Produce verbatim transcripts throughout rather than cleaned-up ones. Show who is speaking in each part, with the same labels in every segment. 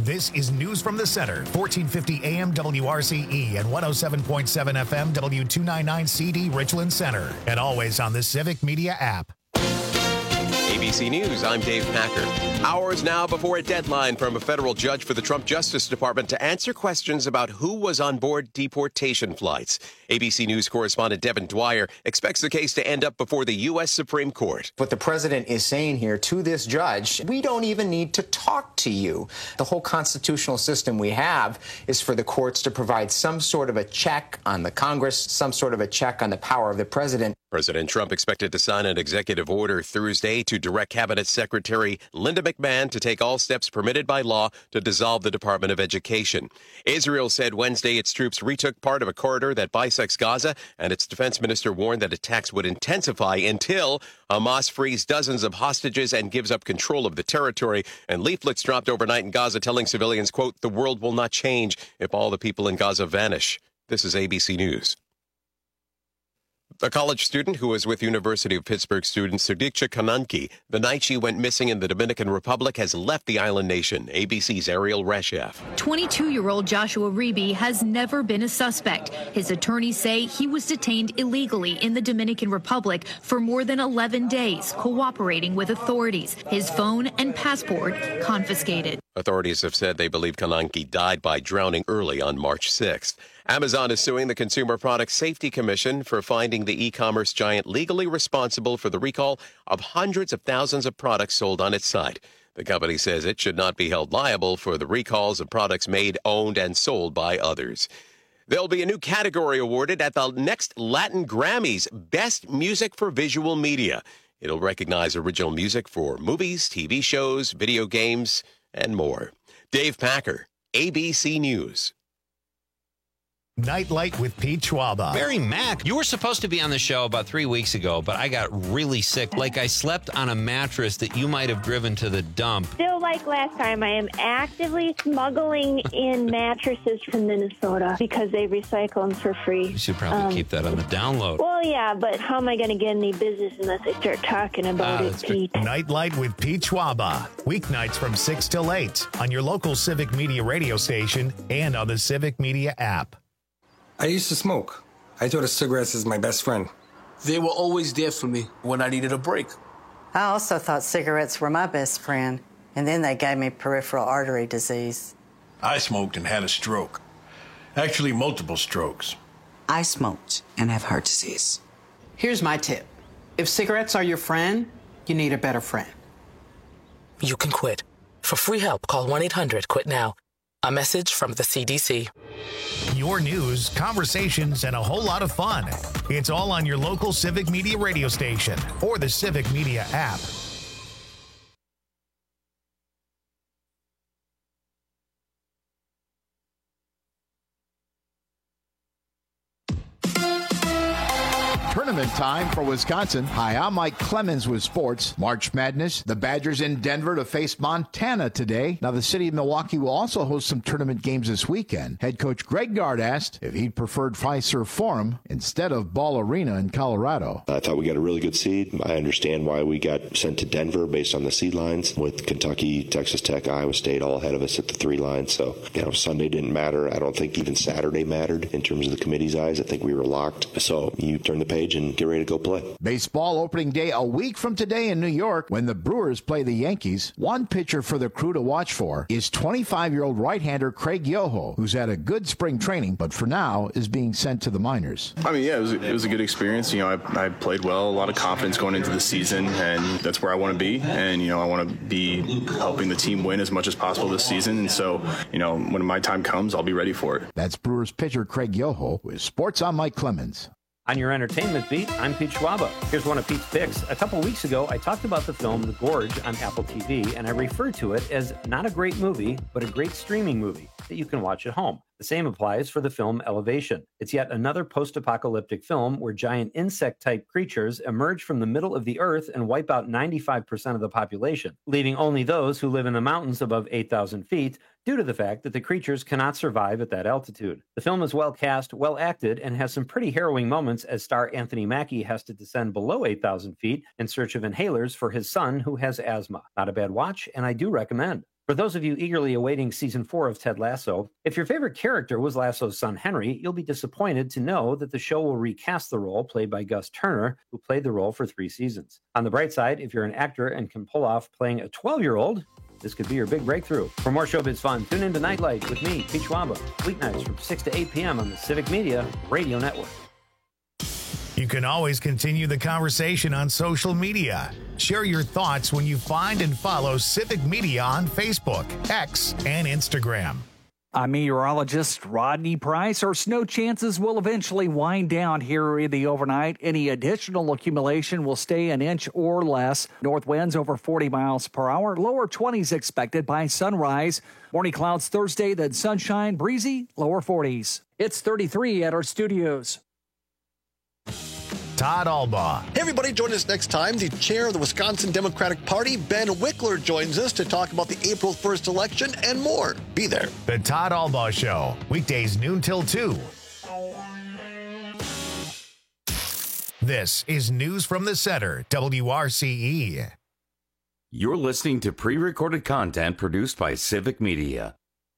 Speaker 1: This is News from the Center, fourteen fifty A M W R C E and one oh seven point seven F M W two ninety-nine C D Richland Center, and always on the Civic Media app.
Speaker 2: A B C News, I'm Dave Packer. Hours now before a deadline from a federal judge for the Trump Justice Department to answer questions about who was on board deportation flights. A B C News correspondent Devin Dwyer expects the case to end up before the U S Supreme Court.
Speaker 3: What the president is saying here to this judge, we don't even need to talk to you. The whole constitutional system we have is for the courts to provide some sort of a check on the Congress, some sort of a check on the power of the president.
Speaker 2: President Trump expected to sign an executive order Thursday to direct Cabinet Secretary Linda McMahon to take all steps permitted by law to dissolve the Department of Education. Israel said Wednesday its troops retook part of a corridor that bisects Gaza, and its defense minister warned that attacks would intensify until Hamas frees dozens of hostages and gives up control of the territory. And leaflets dropped overnight in Gaza telling civilians, quote, "The world will not change if all the people in Gaza vanish." This is A B C News. A college student who was with University of Pittsburgh student Sudiksha Kananki the night she went missing in the Dominican Republic has left the island nation. A B C's Ariel Reshef.
Speaker 4: twenty-two-year-old Joshua Reeby has never been a suspect. His attorneys say he was detained illegally in the Dominican Republic for more than eleven days, cooperating with authorities. His phone and passport confiscated.
Speaker 2: Authorities have said they believe Kananki died by drowning early on March sixth. Amazon is suing the Consumer Product Safety Commission for finding the e-commerce giant legally responsible for the recall of hundreds of thousands of products sold on its site. The company says it should not be held liable for the recalls of products made, owned, and sold by others. There'll be a new category awarded at the next Latin Grammys, Best Music for Visual Media. It'll recognize original music for movies, T V shows, video games, and more. Dave Packer, A B C News.
Speaker 1: Nightlight with Pete Schwaba.
Speaker 5: Barry Mack, you were supposed to be on the show about three weeks ago, but I got really sick. Like I slept on a mattress that you might have driven to the dump.
Speaker 6: Still like last time, I am actively smuggling in mattresses from Minnesota because they recycle them for free.
Speaker 5: You should probably um, keep that on the download.
Speaker 6: Well, yeah, but how am I going to get any business unless I start talking about
Speaker 5: Ah,
Speaker 6: it,
Speaker 5: that's
Speaker 6: Pete?
Speaker 1: Nightlight with Pete Schwaba. Weeknights from six till eight on your local Civic Media radio station and on the Civic Media app.
Speaker 7: I used to smoke. I thought of cigarettes as my best friend.
Speaker 8: They were always there for me when I needed a break.
Speaker 9: I also thought cigarettes were my best friend, and then they gave me peripheral artery disease.
Speaker 10: I smoked and had a stroke. Actually, multiple strokes.
Speaker 11: I smoked and have heart disease.
Speaker 12: Here's my tip. If cigarettes are your friend, you need a better friend.
Speaker 13: You can quit. For free help, call one eight hundred quit now. A message from the C D C.
Speaker 1: Your news, conversations, and a whole lot of fun. It's all on your local Civic Media radio station or the Civic Media app.
Speaker 14: Tournament time for Wisconsin. Hi, I'm Mike Clemens with sports. March Madness. The Badgers in Denver to face Montana today. Now, the city of Milwaukee will also host some tournament games this weekend. Head coach Greg Gard asked if he'd preferred Fiserv Forum instead of Ball Arena in Colorado.
Speaker 15: I thought we got a really good seed. I understand why we got sent to Denver based on the seed lines with Kentucky, Texas Tech, Iowa State all ahead of us at the three line. So, you know, Sunday didn't matter. I don't think even Saturday mattered in terms of the committee's eyes. I think we were locked. So you turn the page and get ready to go play.
Speaker 14: Baseball opening day a week from today in New York when the Brewers play the Yankees. One pitcher for the crew to watch for is twenty-five-year-old right-hander Craig Yoho, who's had a good spring training, but for now is being sent to the minors.
Speaker 16: I mean, yeah, it was, it was a good experience. You know, I, I played well, a lot of confidence going into the season, and that's where I want to be. And, you know, I want to be helping the team win as much as possible this season. And so, you know, when my time comes, I'll be ready for it.
Speaker 14: That's Brewers pitcher Craig Yoho with Sports on Mike Clemens.
Speaker 17: On your entertainment beat, I'm Pete Schwaba. Here's one of Pete's picks. A couple weeks ago, I talked about the film The Gorge on Apple T V, and I referred to it as not a great movie, but a great streaming movie that you can watch at home. The same applies for the film Elevation. It's yet another post-apocalyptic film where giant insect-type creatures emerge from the middle of the earth and wipe out ninety-five percent of the population, leaving only those who live in the mountains above eight thousand feet due to the fact that the creatures cannot survive at that altitude. The film is well cast, well acted, and has some pretty harrowing moments as star Anthony Mackie has to descend below eight thousand feet in search of inhalers for his son who has asthma. Not a bad watch, and I do recommend. For those of you eagerly awaiting season four of Ted Lasso, if your favorite character was Lasso's son Henry, you'll be disappointed to know that the show will recast the role played by Gus Turner, who played the role for three seasons. On the bright side, if you're an actor and can pull off playing a twelve-year-old, this could be your big breakthrough. For more showbiz fun, tune into Nightlight with me, Pete Schwaba, weeknights from six to eight p.m. on the Civic Media Radio Network.
Speaker 1: You can always continue the conversation on social media. Share your thoughts when you find and follow Civic Media on Facebook, X, and Instagram.
Speaker 18: I'm meteorologist Rodney Price. Our snow chances will eventually wind down here in the overnight. Any additional accumulation will stay an inch or less. North winds over forty miles per hour. Lower twenties expected by sunrise. Morning clouds Thursday, then sunshine, breezy, lower forties. It's thirty-three at our studios.
Speaker 1: Todd Albaugh.
Speaker 19: Hey, everybody, join us next time. The chair of the Wisconsin Democratic Party, Ben Wickler, joins us to talk about the April first election and more. Be there.
Speaker 1: The Todd Albaugh Show, weekdays noon till two. This is News from the Center, W R C E.
Speaker 20: You're listening to pre-recorded content produced by Civic Media.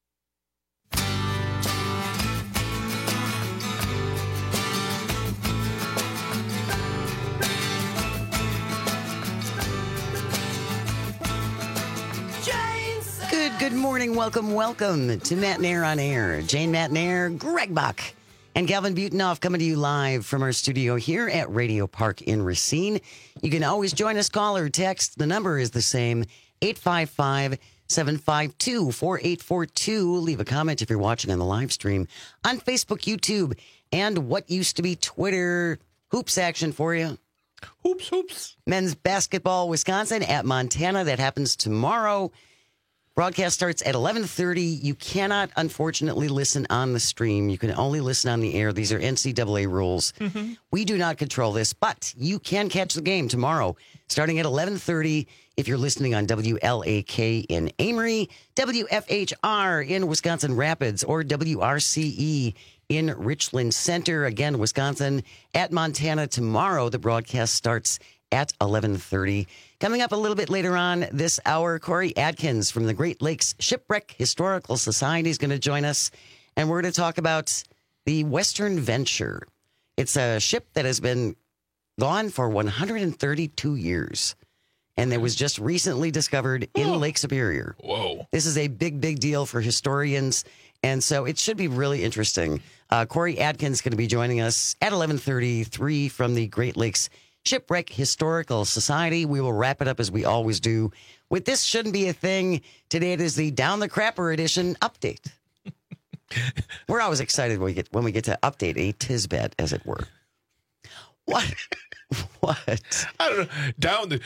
Speaker 21: Good, good morning. Welcome, welcome to Matt Nair on Air. Jane Matt Nair, Greg Bach, and Calvin Butenoff coming to you live from our studio here at Radio Park in Racine. You can always join us, call or text. The number is the same, eight five five, seven five two, four eight four two. Leave a comment if you're watching on the live stream on Facebook, YouTube, and what used to be Twitter. Hoops action for you.
Speaker 19: Hoops, hoops.
Speaker 21: Men's basketball, Wisconsin at Montana. That happens tomorrow. Broadcast starts at eleven thirty. You cannot, unfortunately, listen on the stream. You can only listen on the air. These are N C double A rules. Mm-hmm. We do not control this, but you can catch the game tomorrow, starting at eleven thirty if you're listening on W L A K in Amory, W F H R in Wisconsin Rapids, or W R C E in Richland Center. Again, Wisconsin at Montana tomorrow. The broadcast starts at eleven thirty. Coming up a little bit later on this hour, Corey Adkins from the Great Lakes Shipwreck Historical Society is going to join us, and we're going to talk about the Western Venture. It's a ship that has been gone for one hundred thirty-two years, and it was just recently discovered in oh. Lake Superior.
Speaker 22: Whoa.
Speaker 21: This is a big, big deal for historians, and so it should be really interesting. Uh, Corey Adkins is going to be joining us at eleven thirty-three from the Great Lakes Shipwreck Historical Society. We will wrap it up as we always do with This Shouldn't Be a Thing. Today it is the Down the Crapper edition update. We're always excited when we get when we get to update a Tisbet, as it were. What? What?
Speaker 22: I don't know. Down the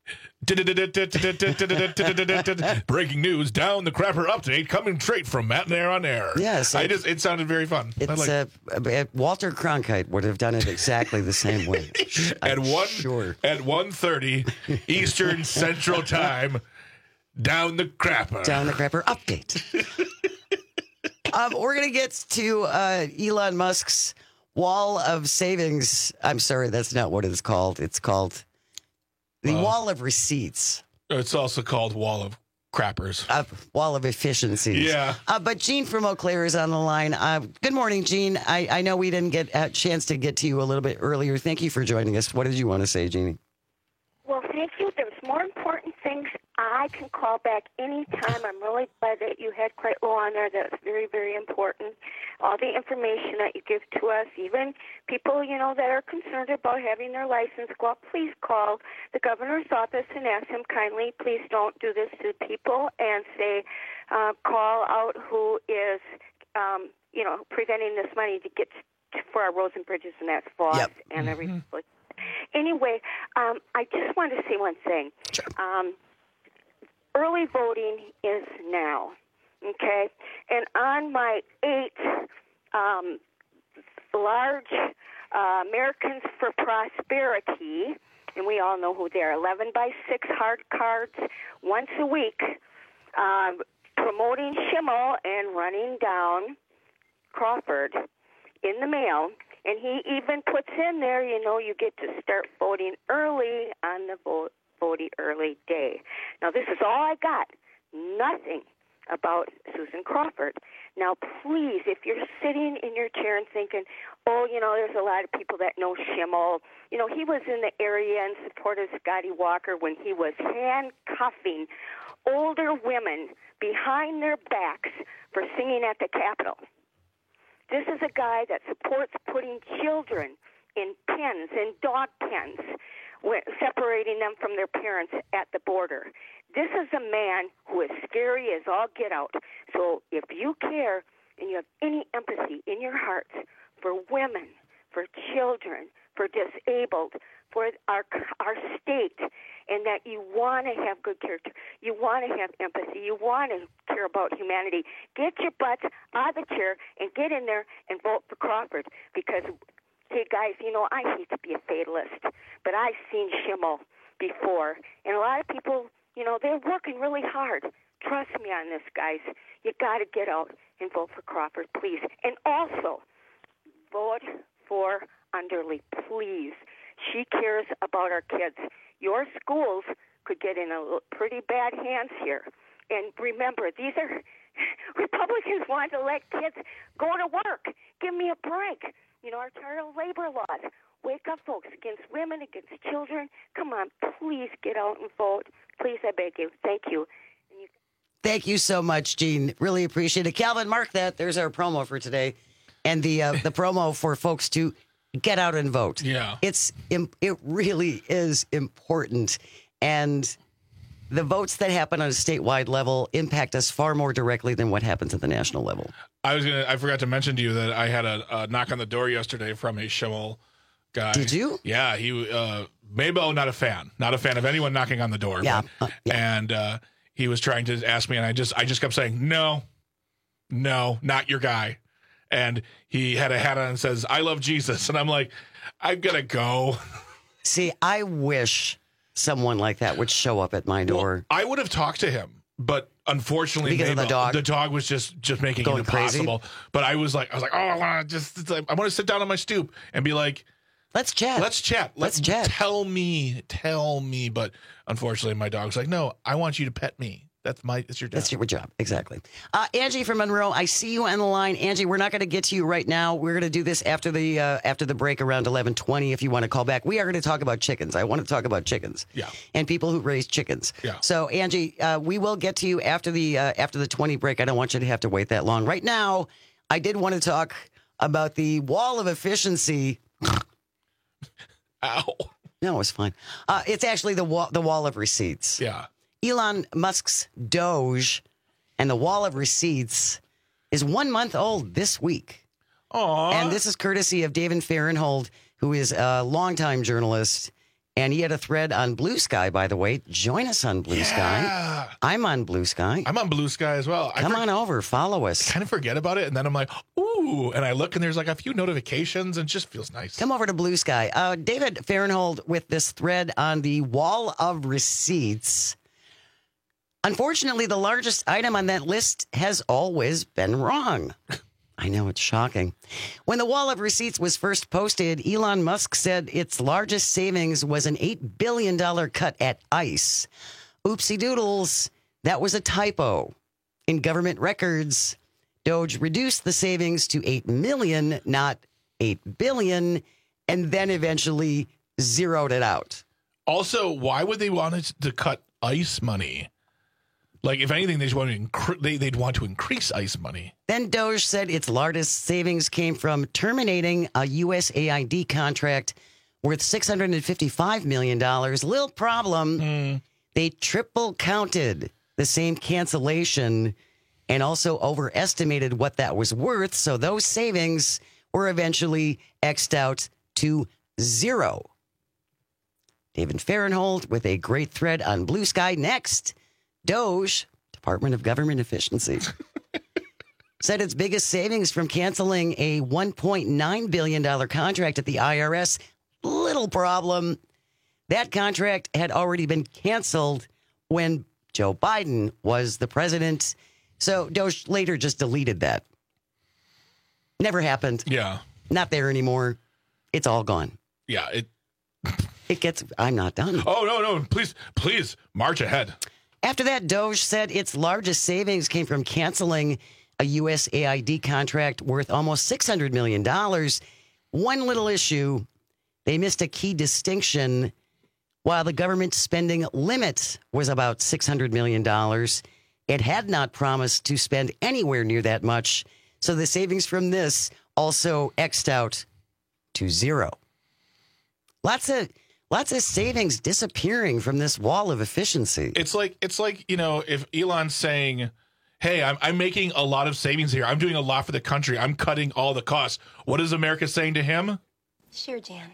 Speaker 22: breaking news. Down the Crapper update coming straight from Matt Nair on Air.
Speaker 21: Yes,
Speaker 22: I just it sounded very fun.
Speaker 21: It's
Speaker 22: like
Speaker 21: uh, uh, Walter Cronkite would have done it exactly the same way.
Speaker 22: at
Speaker 21: I'm
Speaker 22: one
Speaker 21: sure.
Speaker 22: at one thirty Eastern Central Time. Down the Crapper.
Speaker 21: Down the Crapper update. um, we're gonna get to uh, Elon Musk's Wall of Savings. I'm sorry, that's not what it's called. It's called the uh, Wall of Receipts.
Speaker 22: It's also called Wall of Crappers.
Speaker 21: Uh, Wall of Efficiencies.
Speaker 22: Yeah.
Speaker 21: Uh, but Gene from Eau Claire is on the line. Uh, good morning, Gene. I, I know we didn't get a chance to get to you a little bit earlier. Thank you for joining us. What did you want to say, Jeannie?
Speaker 23: Well, thank you. There's more important things. I can call back anytime. I'm really glad that you had quite low on there. That's very, very important. All the information that you give to us, even people, you know, that are concerned about having their license go up, please call the governor's office and ask him kindly, please don't do this to people, and say, uh, call out who is, um, you know, preventing this money to get to, for our roads and bridges, and that's F O S
Speaker 21: yep.
Speaker 23: and
Speaker 21: mm-hmm.
Speaker 23: everything. Anyway, um, I just wanted to say one thing.
Speaker 21: Sure.
Speaker 23: Um, early voting is now, okay? And on my eight um, large uh, Americans for Prosperity, and we all know who they are, eleven by six hard cards once a week, uh, promoting Schimmel and running down Crawford in the mail. And he even puts in there, you know, you get to start voting early on the vote, voting early day. Now, this is all I got. nothing about Susan Crawford. Now, please, if you're sitting in your chair and thinking, oh, you know, there's a lot of people that know Schimmel. You know, he was in the area in support of Scotty Walker when he was handcuffing older women behind their backs for singing at the Capitol. This is a guy that supports putting children in pens, in dog pens, separating them from their parents at the border. This is a man who is scary as all get out. So if you care and you have any empathy in your heart for women, for children, for disabled, for our our state, and that you want to have good character, you want to have empathy, you want to care about humanity, get your butts out of the chair and get in there and vote for Crawford. Because, hey, guys, you know, I hate to be a fatalist, but I've seen Schimmel before, and a lot of people, you know, they're working really hard. Trust me on this, guys. You got to get out and vote for Crawford, please. And also, vote for Underly, please. She cares about our kids. Your schools could get in a pretty bad hands here. And remember, these are Republicans want to let kids go to work. Give me a break. You know, our child labor laws. Wake up, folks, against women, against children. Come on, please get out and vote. Please, I beg you. Thank you. you-
Speaker 21: Thank you so much, Gene. Really appreciate it. Calvin, mark that. There's our promo for today. And the uh, the promo for folks to get out and vote.
Speaker 22: Yeah.
Speaker 21: It's it really is important. And the votes that happen on a statewide level impact us far more directly than what happens at the national level.
Speaker 22: I was gonna. I forgot to mention to you that I had a, a knock on the door yesterday from a Schimmel guy.
Speaker 21: Did you?
Speaker 22: Yeah. He uh, Mabel, not a fan, not a fan of anyone knocking on the door.
Speaker 21: Yeah.
Speaker 22: But,
Speaker 21: Uh, yeah.
Speaker 22: And uh, he was trying to ask me, and I just, I just kept saying, no, no, not your guy. And he had a hat on and says, "I love Jesus," and I'm like, I'm gonna go.
Speaker 21: See, I wish someone like that would show up at my door.
Speaker 22: Well, I would have talked to him, but unfortunately,
Speaker 21: Because of the
Speaker 22: Mabel-
Speaker 21: dog?
Speaker 22: the dog was just just making
Speaker 21: Going
Speaker 22: it impossible.
Speaker 21: crazy?
Speaker 22: But I was like, I was like, oh, I want to just, it's like, I want to sit down on my stoop and be like,
Speaker 21: let's chat.
Speaker 22: let's chat,
Speaker 21: Let's
Speaker 22: Let-
Speaker 21: chat.
Speaker 22: Tell me, tell me. But unfortunately, my dog's like, no, I want you to pet me. That's my, it's your job.
Speaker 21: That's your job. Exactly. Uh, Angie from Monroe, I see you on the line. Angie, we're not going to get to you right now. We're going to do this after the uh, after the break around eleven twenty if you want to call back. We are going to talk about chickens. I want to talk about chickens.
Speaker 22: Yeah.
Speaker 21: And people who raise chickens.
Speaker 22: Yeah.
Speaker 21: So, Angie, uh, we will get to you after the uh, after the twenty break. I don't want you to have to wait that long. Right now, I did want to talk about the wall of efficiency.
Speaker 22: Ow.
Speaker 21: No, it's fine. Uh, it's actually the wall, the wall of receipts.
Speaker 22: Yeah.
Speaker 21: Elon Musk's Doge and the wall of receipts is one month old this week.
Speaker 22: Aww.
Speaker 21: And this is courtesy of David Fahrenthold, who is a longtime journalist. And he had a thread on Blue Sky, by the way. Join us on Blue
Speaker 22: Yeah.
Speaker 21: Sky. I'm on Blue Sky.
Speaker 22: I'm on Blue Sky as well.
Speaker 21: Come
Speaker 22: I for-
Speaker 21: on over. Follow us.
Speaker 22: kind of forget about it, and then I'm like, ooh, and I look, and there's like a few notifications, and it just feels nice.
Speaker 21: Come over to Blue Sky. Uh, David Fahrenthold with this thread on the wall of receipts. Unfortunately, the largest item on that list has always been wrong. I know, it's shocking. When the wall of receipts was first posted, Elon Musk said its largest savings was an eight billion dollars cut at ICE. Oopsie doodles, that was a typo. In government records, Doge reduced the savings to eight million dollars, not eight billion dollars, and then eventually zeroed it out.
Speaker 22: Also, why would they want it to cut ICE money? Like, if anything, they just want to incre- they, they'd want to increase ICE money.
Speaker 21: Then Doge said its largest savings came from terminating a U S A I D contract worth six hundred fifty-five million dollars. Little problem.
Speaker 22: Mm.
Speaker 21: They triple counted the same cancellation and also overestimated what that was worth. So those savings were eventually X'd out to zero. David Fahrenthold with a great thread on Blue Sky. Next, Doge, Department of Government Efficiency, said its biggest savings from canceling a one point nine billion dollars contract at the I R S. Little problem. That contract had already been canceled when Joe Biden was the president. So Doge later just deleted that. Never happened.
Speaker 22: Yeah.
Speaker 21: Not there anymore. It's all gone.
Speaker 22: Yeah. It.
Speaker 21: It gets, I'm not done.
Speaker 22: Oh, no, no. Please, please march ahead.
Speaker 21: After that, Doge said its largest savings came from canceling a U S A I D contract worth almost six hundred million dollars. One little issue, they missed a key distinction. While the government spending limit was about six hundred million dollars, it had not promised to spend anywhere near that much. So the savings from this also X'd out to zero. Lots of lots of savings disappearing from this wall of efficiency.
Speaker 22: It's like it's like, you know, if Elon's saying, hey, I'm, I'm making a lot of savings here. I'm doing a lot for the country. I'm cutting all the costs. What is America saying to him?
Speaker 2: Sure, Jan.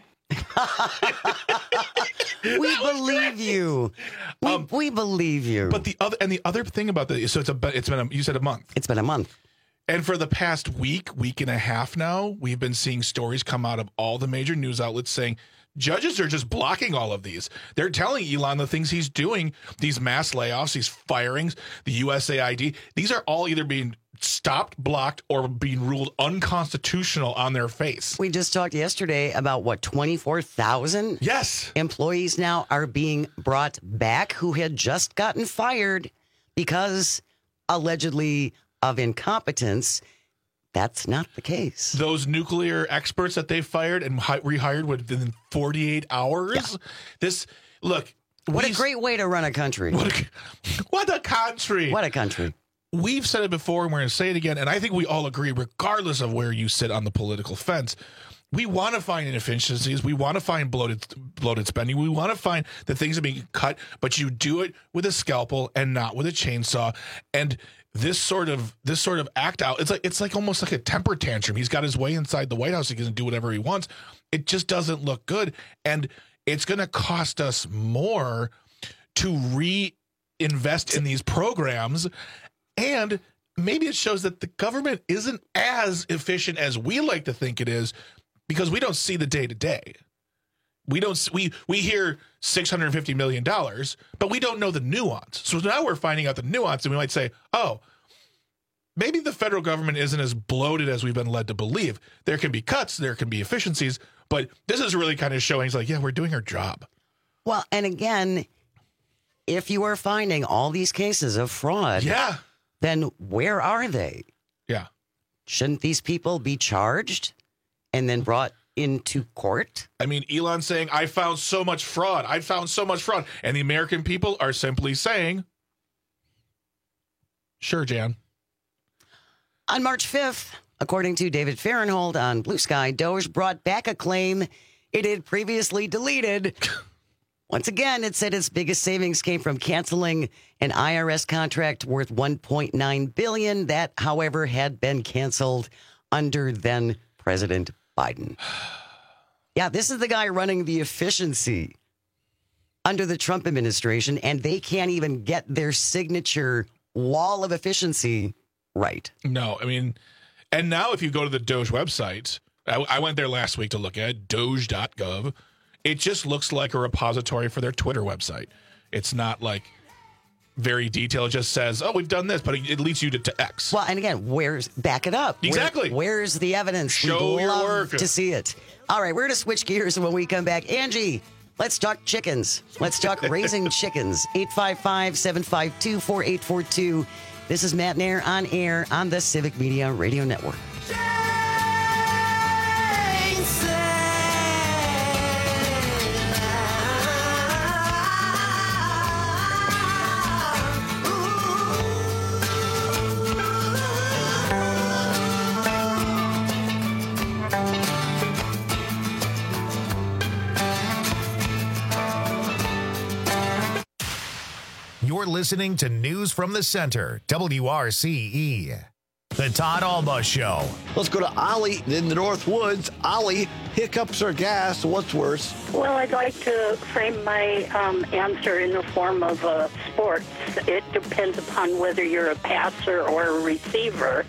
Speaker 21: We believe you. We, um, we believe you.
Speaker 22: But the other and the other thing about this, so it's a it's been a, you said a month.
Speaker 21: It's been a month.
Speaker 22: And for the past week, week and a half now, we've been seeing stories come out of all the major news outlets saying judges are just blocking all of these. They're telling Elon the things he's doing, these mass layoffs, these firings, the U S A I D. These are all either being stopped, blocked, or being ruled unconstitutional on their face.
Speaker 21: We just talked yesterday about what, twenty-four thousand?
Speaker 22: Yes.
Speaker 21: Employees now are being brought back who had just gotten fired because allegedly of incompetence. That's not the case.
Speaker 22: Those nuclear experts that they fired and hi- rehired within forty-eight hours. Yeah. This, look.
Speaker 21: What a great way to run a country.
Speaker 22: What a, what a country.
Speaker 21: What a country.
Speaker 22: We've said it before and we're going to say it again. And I think we all agree, regardless of where you sit on the political fence, we want to find inefficiencies. We want to find bloated, bloated spending. We want to find that things are being cut, but you do it with a scalpel and not with a chainsaw. And this sort of this sort of act out, it's like it's like almost like a temper tantrum. He's got his way inside the White House. He can do whatever he wants. It just doesn't look good. And it's going to cost us more to reinvest in these programs. And maybe it shows that the government isn't as efficient as we like to think it is because we don't see the day to day. We don't we we hear six hundred fifty million dollars, but we don't know the nuance. So now we're finding out the nuance, and we might say, "Oh, maybe the federal government isn't as bloated as we've been led to believe. There can be cuts, there can be efficiencies, but this is really kind of showing it's like, yeah, we're doing our job."
Speaker 21: Well, and again, if you are finding all these cases of fraud,
Speaker 22: yeah,
Speaker 21: then where are they?
Speaker 22: Yeah.
Speaker 21: Shouldn't these people be charged and then brought into court?
Speaker 22: I mean, Elon saying, I found so much fraud. I found so much fraud. And the American people are simply saying, sure, Jan.
Speaker 21: On March fifth, according to David Fahrenthold on Blue Sky, Doge brought back a claim it had previously deleted. Once again, it said its biggest savings came from canceling an I R S contract worth one point nine billion dollars. That, however, had been canceled under then President Biden. Yeah, this is the guy running the efficiency under the Trump administration, and they can't even get their signature wall of efficiency right.
Speaker 22: No, I mean, and now if you go to the Doge website, I, I went there last week to look at doge dot gov. It just looks like a repository for their Twitter website. It's not like very detailed. It just says, oh, we've done this, but it leads you to, to X.
Speaker 21: Well, and again, where's, back it up.
Speaker 22: Exactly.
Speaker 21: Where, where's the evidence?
Speaker 22: Show
Speaker 21: We'd
Speaker 22: your
Speaker 21: love
Speaker 22: work.
Speaker 21: to see it. All right, we're going to switch gears when we come back. Angie, let's talk chickens. Let's talk raising chickens. eight five five, seven five two, four eight four two. This is Matt Nair on air on the Civic Media Radio Network.
Speaker 1: You're listening to News from the Center, W R C E. The Todd Alba Show.
Speaker 19: Let's go to Ollie in the North Woods. Ollie, hiccups or gas, what's worse?
Speaker 2: Well, I'd like to frame my um, answer in the form of uh, sports. It depends upon whether you're a passer or a receiver.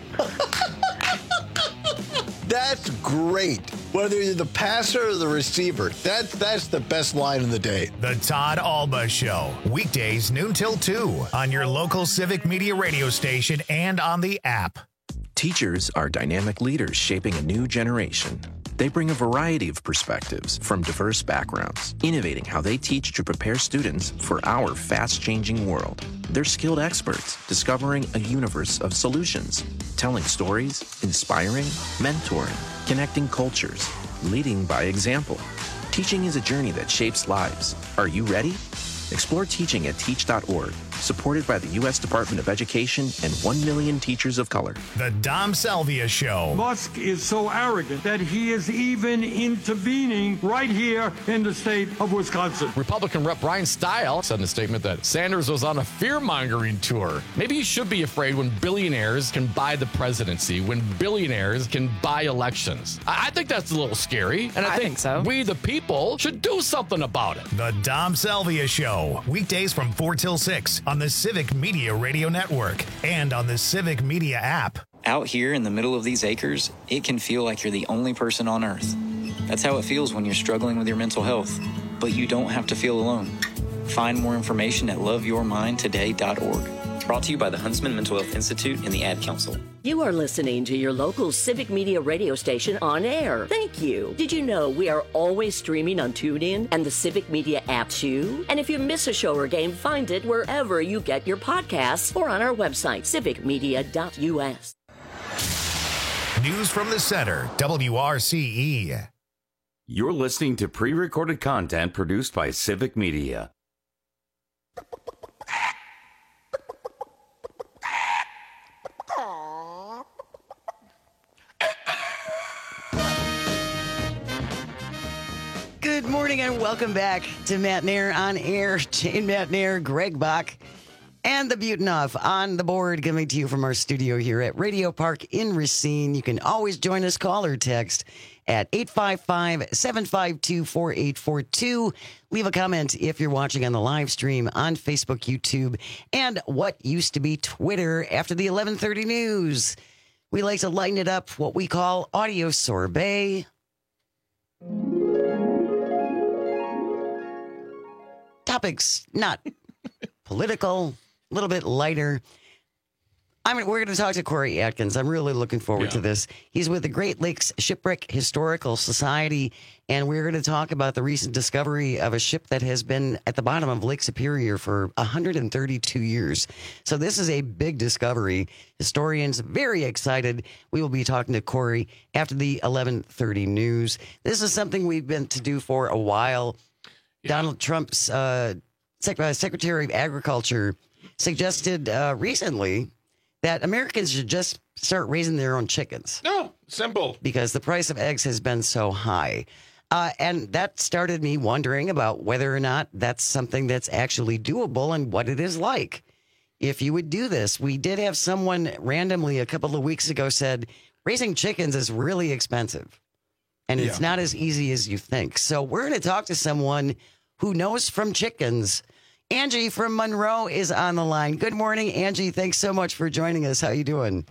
Speaker 19: That's great. Whether you're the passer or the receiver, that's that's the best line of the day.
Speaker 1: The Todd Alba Show. Weekdays noon till two on your local Civic Media radio station and on the app.
Speaker 3: Teachers are dynamic leaders shaping a new generation. They bring a variety of perspectives from diverse backgrounds, innovating how they teach to prepare students for our fast-changing world. They're skilled experts, discovering a universe of solutions, telling stories, inspiring, mentoring, connecting cultures, leading by example. Teaching is a journey that shapes lives. Are you ready? Explore teaching at teach dot org, supported by the U S Department of Education and one million teachers of color.
Speaker 1: The Dom Salvia Show.
Speaker 4: Musk is so arrogant that he is even intervening right here in the state of Wisconsin.
Speaker 5: Republican Rep Brian Stile said in a statement that Sanders was on a fear-mongering tour. Maybe you should be afraid when billionaires can buy the presidency, when billionaires can buy elections. I, I think that's a little scary, and I,
Speaker 24: I
Speaker 5: think,
Speaker 24: think so.
Speaker 5: we, the people, should do something about it.
Speaker 1: The Dom Salvia Show. Weekdays from four till six on the Civic Media Radio Network and on the Civic Media app.
Speaker 25: Out here in the middle of these acres, it can feel like you're the only person on Earth. That's how it feels when you're struggling with your mental health. But you don't have to feel alone. Find more information at love your mind today dot org. Brought to you by the Huntsman Mental Health Institute and the Ad Council.
Speaker 26: You are listening to your local Civic Media radio station on air. Thank you. Did you know we are always streaming on TuneIn and the Civic Media app too? And if you miss a show or game, find it wherever you get your podcasts or on our website, civic media dot u s.
Speaker 1: News from the Center, W R C E.
Speaker 20: You're listening to pre-recorded content produced by Civic Media.
Speaker 21: Good morning and welcome back to Matt Nair on air. Jane Matt Nair, Greg Bach, and the Butenhoff on the board, coming to you from our studio here at Radio Park in Racine. You can always join us, call or text at eight five five, seven five two, four eight four two. Leave a comment if you're watching on the live stream on Facebook, YouTube, and what used to be Twitter after the eleven thirty news. We like to lighten it up, what we call audio sorbet. Topics not political, a little bit lighter. I mean, we're going to talk to Corey Atkins. I'm really looking forward
Speaker 22: Yeah.
Speaker 21: to this. He's with the Great Lakes Shipwreck Historical Society, and we're going to talk about the recent discovery of a ship that has been at the bottom of Lake Superior for one hundred thirty-two years. So this is a big discovery. Historians very excited. We will be talking to Corey after the eleven thirty news. This is something we've been to do for a while. Yeah. Donald Trump's uh, Sec- uh, Secretary of Agriculture suggested uh, recently that Americans should just start raising their own chickens.
Speaker 22: No, simple.
Speaker 21: Because the price of eggs has been so high. Uh, and that started me wondering about whether or not that's something that's actually doable and what it is like. If you would do this, we did have someone randomly a couple of weeks ago said, raising chickens is really expensive. And it's
Speaker 22: Yeah.
Speaker 21: not as easy as you think. So we're going to talk to someone who knows from chickens. Angie from Monroe is on the line. Good morning, Angie. Thanks so much for joining us. How you doing?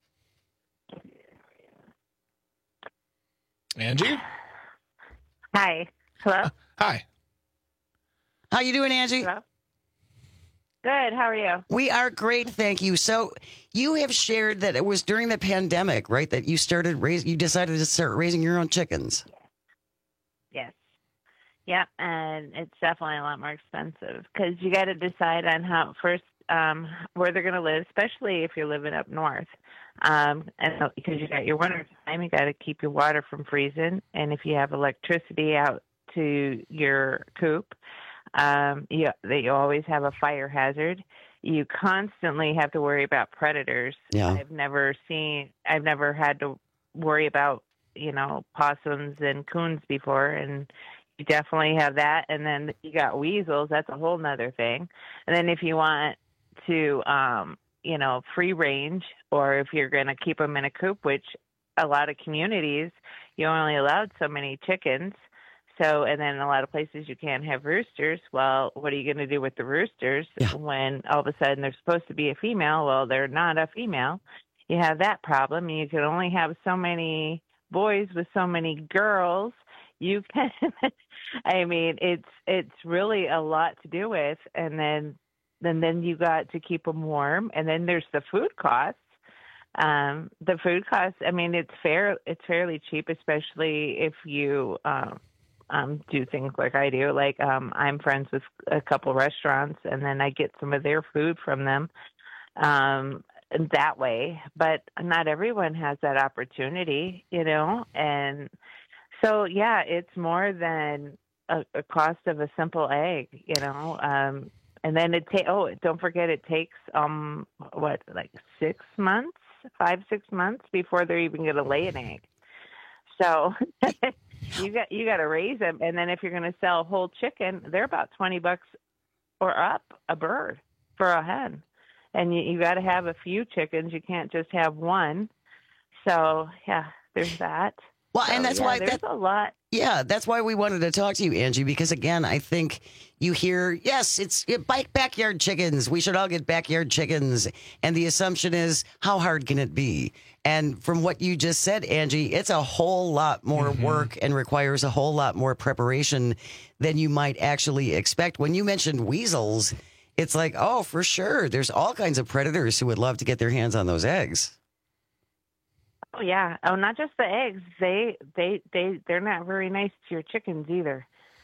Speaker 22: Angie?
Speaker 27: Hi. Hello?
Speaker 22: Hi.
Speaker 21: How you doing, Angie?
Speaker 27: Hello? Good. How are you?
Speaker 21: We are great, thank you. So you have shared that it was during the pandemic, right, that you started raise, you decided to start raising your own chickens.
Speaker 27: Yes. Yep. And it's definitely a lot more expensive because you got to decide on how first um, where they're going to live, especially if you're living up north. Um, and so, because you got your winter time, you got to keep your water from freezing, and if you have electricity out to your coop, um, you that you always have a fire hazard. You constantly have to worry about predators.
Speaker 21: Yeah.
Speaker 27: I've never seen. I've never had to worry about you know possums and coons before, and you definitely have that. And then you got weasels. That's a whole nother thing. And then if you want to, um, you know, free range, or if you're going to keep them in a coop, which a lot of communities, you only allowed so many chickens. So, and then in a lot of places you can't have roosters. Well, what are you going to do with the roosters
Speaker 21: Yeah.
Speaker 27: when all of a sudden they're supposed to be a female? Well, they're not a female. You have that problem. You can only have so many boys with so many girls. You can, I mean, it's, it's really a lot to do with. And then, then, then you got to keep them warm. And then there's the food costs. Um, the food costs, I mean, it's fair. It's fairly cheap, especially if you um, um, do things like I do. Like um, I'm friends with a couple restaurants, and then I get some of their food from them um, that way. But not everyone has that opportunity, you know. And so, yeah, it's more than a, a cost of a simple egg, you know. Um, and then it ta- oh, don't forget, it takes um what like six months. Five, six months before they're even going to lay an egg. So you got you got to raise them, and then if you're going to sell a whole chicken, they're about twenty bucks or up a bird for a hen, and you, you got to have a few chickens. You can't just have one. So yeah, there's that.
Speaker 21: Well,
Speaker 27: so,
Speaker 21: and that's
Speaker 27: yeah,
Speaker 21: why
Speaker 27: there's
Speaker 21: that,
Speaker 27: a lot.
Speaker 21: Yeah, that's why we wanted to talk to you, Angie, because again, I think you hear, yes, it's it, backyard chickens. We should all get backyard chickens. And the assumption is, how hard can it be? And from what you just said, Angie, it's a whole lot more mm-hmm. work and requires a whole lot more preparation than you might actually expect. When you mentioned weasels, it's like, oh, for sure. There's all kinds of predators who would love to get their hands on those eggs.
Speaker 27: Oh yeah. Oh, not just the eggs. They they they they're not very nice to your chickens either.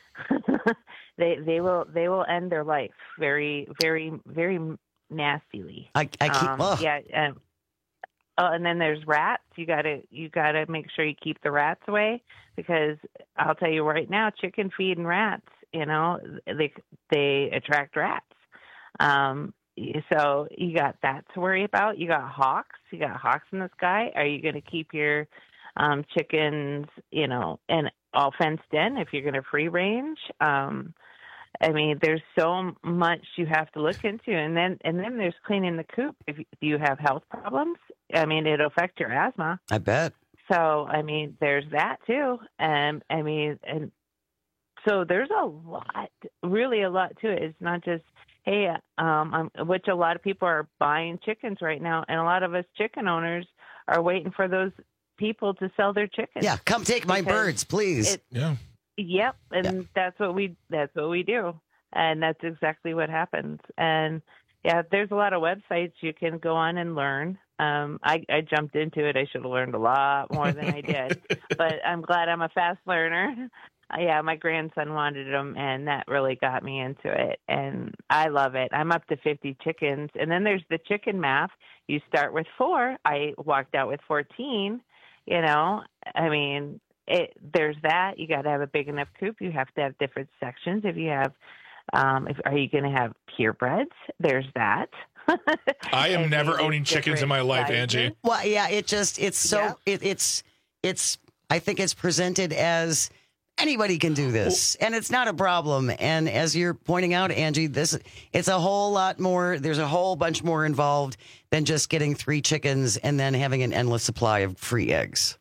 Speaker 27: they they will they will end their life very very very nastily.
Speaker 21: I I keep
Speaker 27: um,
Speaker 21: oh.
Speaker 27: yeah. Um, oh, and then there's rats. You gotta you gotta make sure you keep the rats away, because I'll tell you right now, chicken feed and rats, you know, they they attract rats. Um, So you got that to worry about. You got hawks. You got hawks in the sky. Are you going to keep your um, chickens, you know, and all fenced in if you're going to free range? Um, I mean, there's so much you have to look into, and then and then there's cleaning the coop. If you, do you have health problems? I mean, it'll affect your asthma.
Speaker 21: I bet.
Speaker 27: So I mean, there's that too. And I mean, and so there's a lot, really a lot to it. It's not just, hey, um, I'm, which a lot of people are buying chickens right now, and a lot of us chicken owners are waiting for those people to sell their chickens.
Speaker 21: Yeah, come take my birds, please.
Speaker 27: It,
Speaker 22: yeah.
Speaker 27: Yep, and
Speaker 21: yeah.
Speaker 27: that's what we that's what we do, and that's exactly what happens. And yeah, there's a lot of websites you can go on and learn. Um, I, I jumped into it. I should have learned a lot more than I did, but I'm glad I'm a fast learner. Yeah, my grandson wanted them, and that really got me into it, and I love it. I'm up to fifty chickens, and then there's the chicken math. You start with four. I walked out with fourteen, you know. I mean, it, there's that. You got to have a big enough coop. You have to have different sections. If you have, um, if, are you going to have purebreds? There's that.
Speaker 22: I am never owning chickens in my life, sizes. Angie.
Speaker 21: Well, yeah, it just, it's so,
Speaker 27: yeah.
Speaker 21: it, it's, it's, I think it's presented as, anybody can do this, and it's not a problem. And as you're pointing out, Angie, this it's a whole lot more. There's a whole bunch more involved than just getting three chickens and then having an endless supply of free eggs.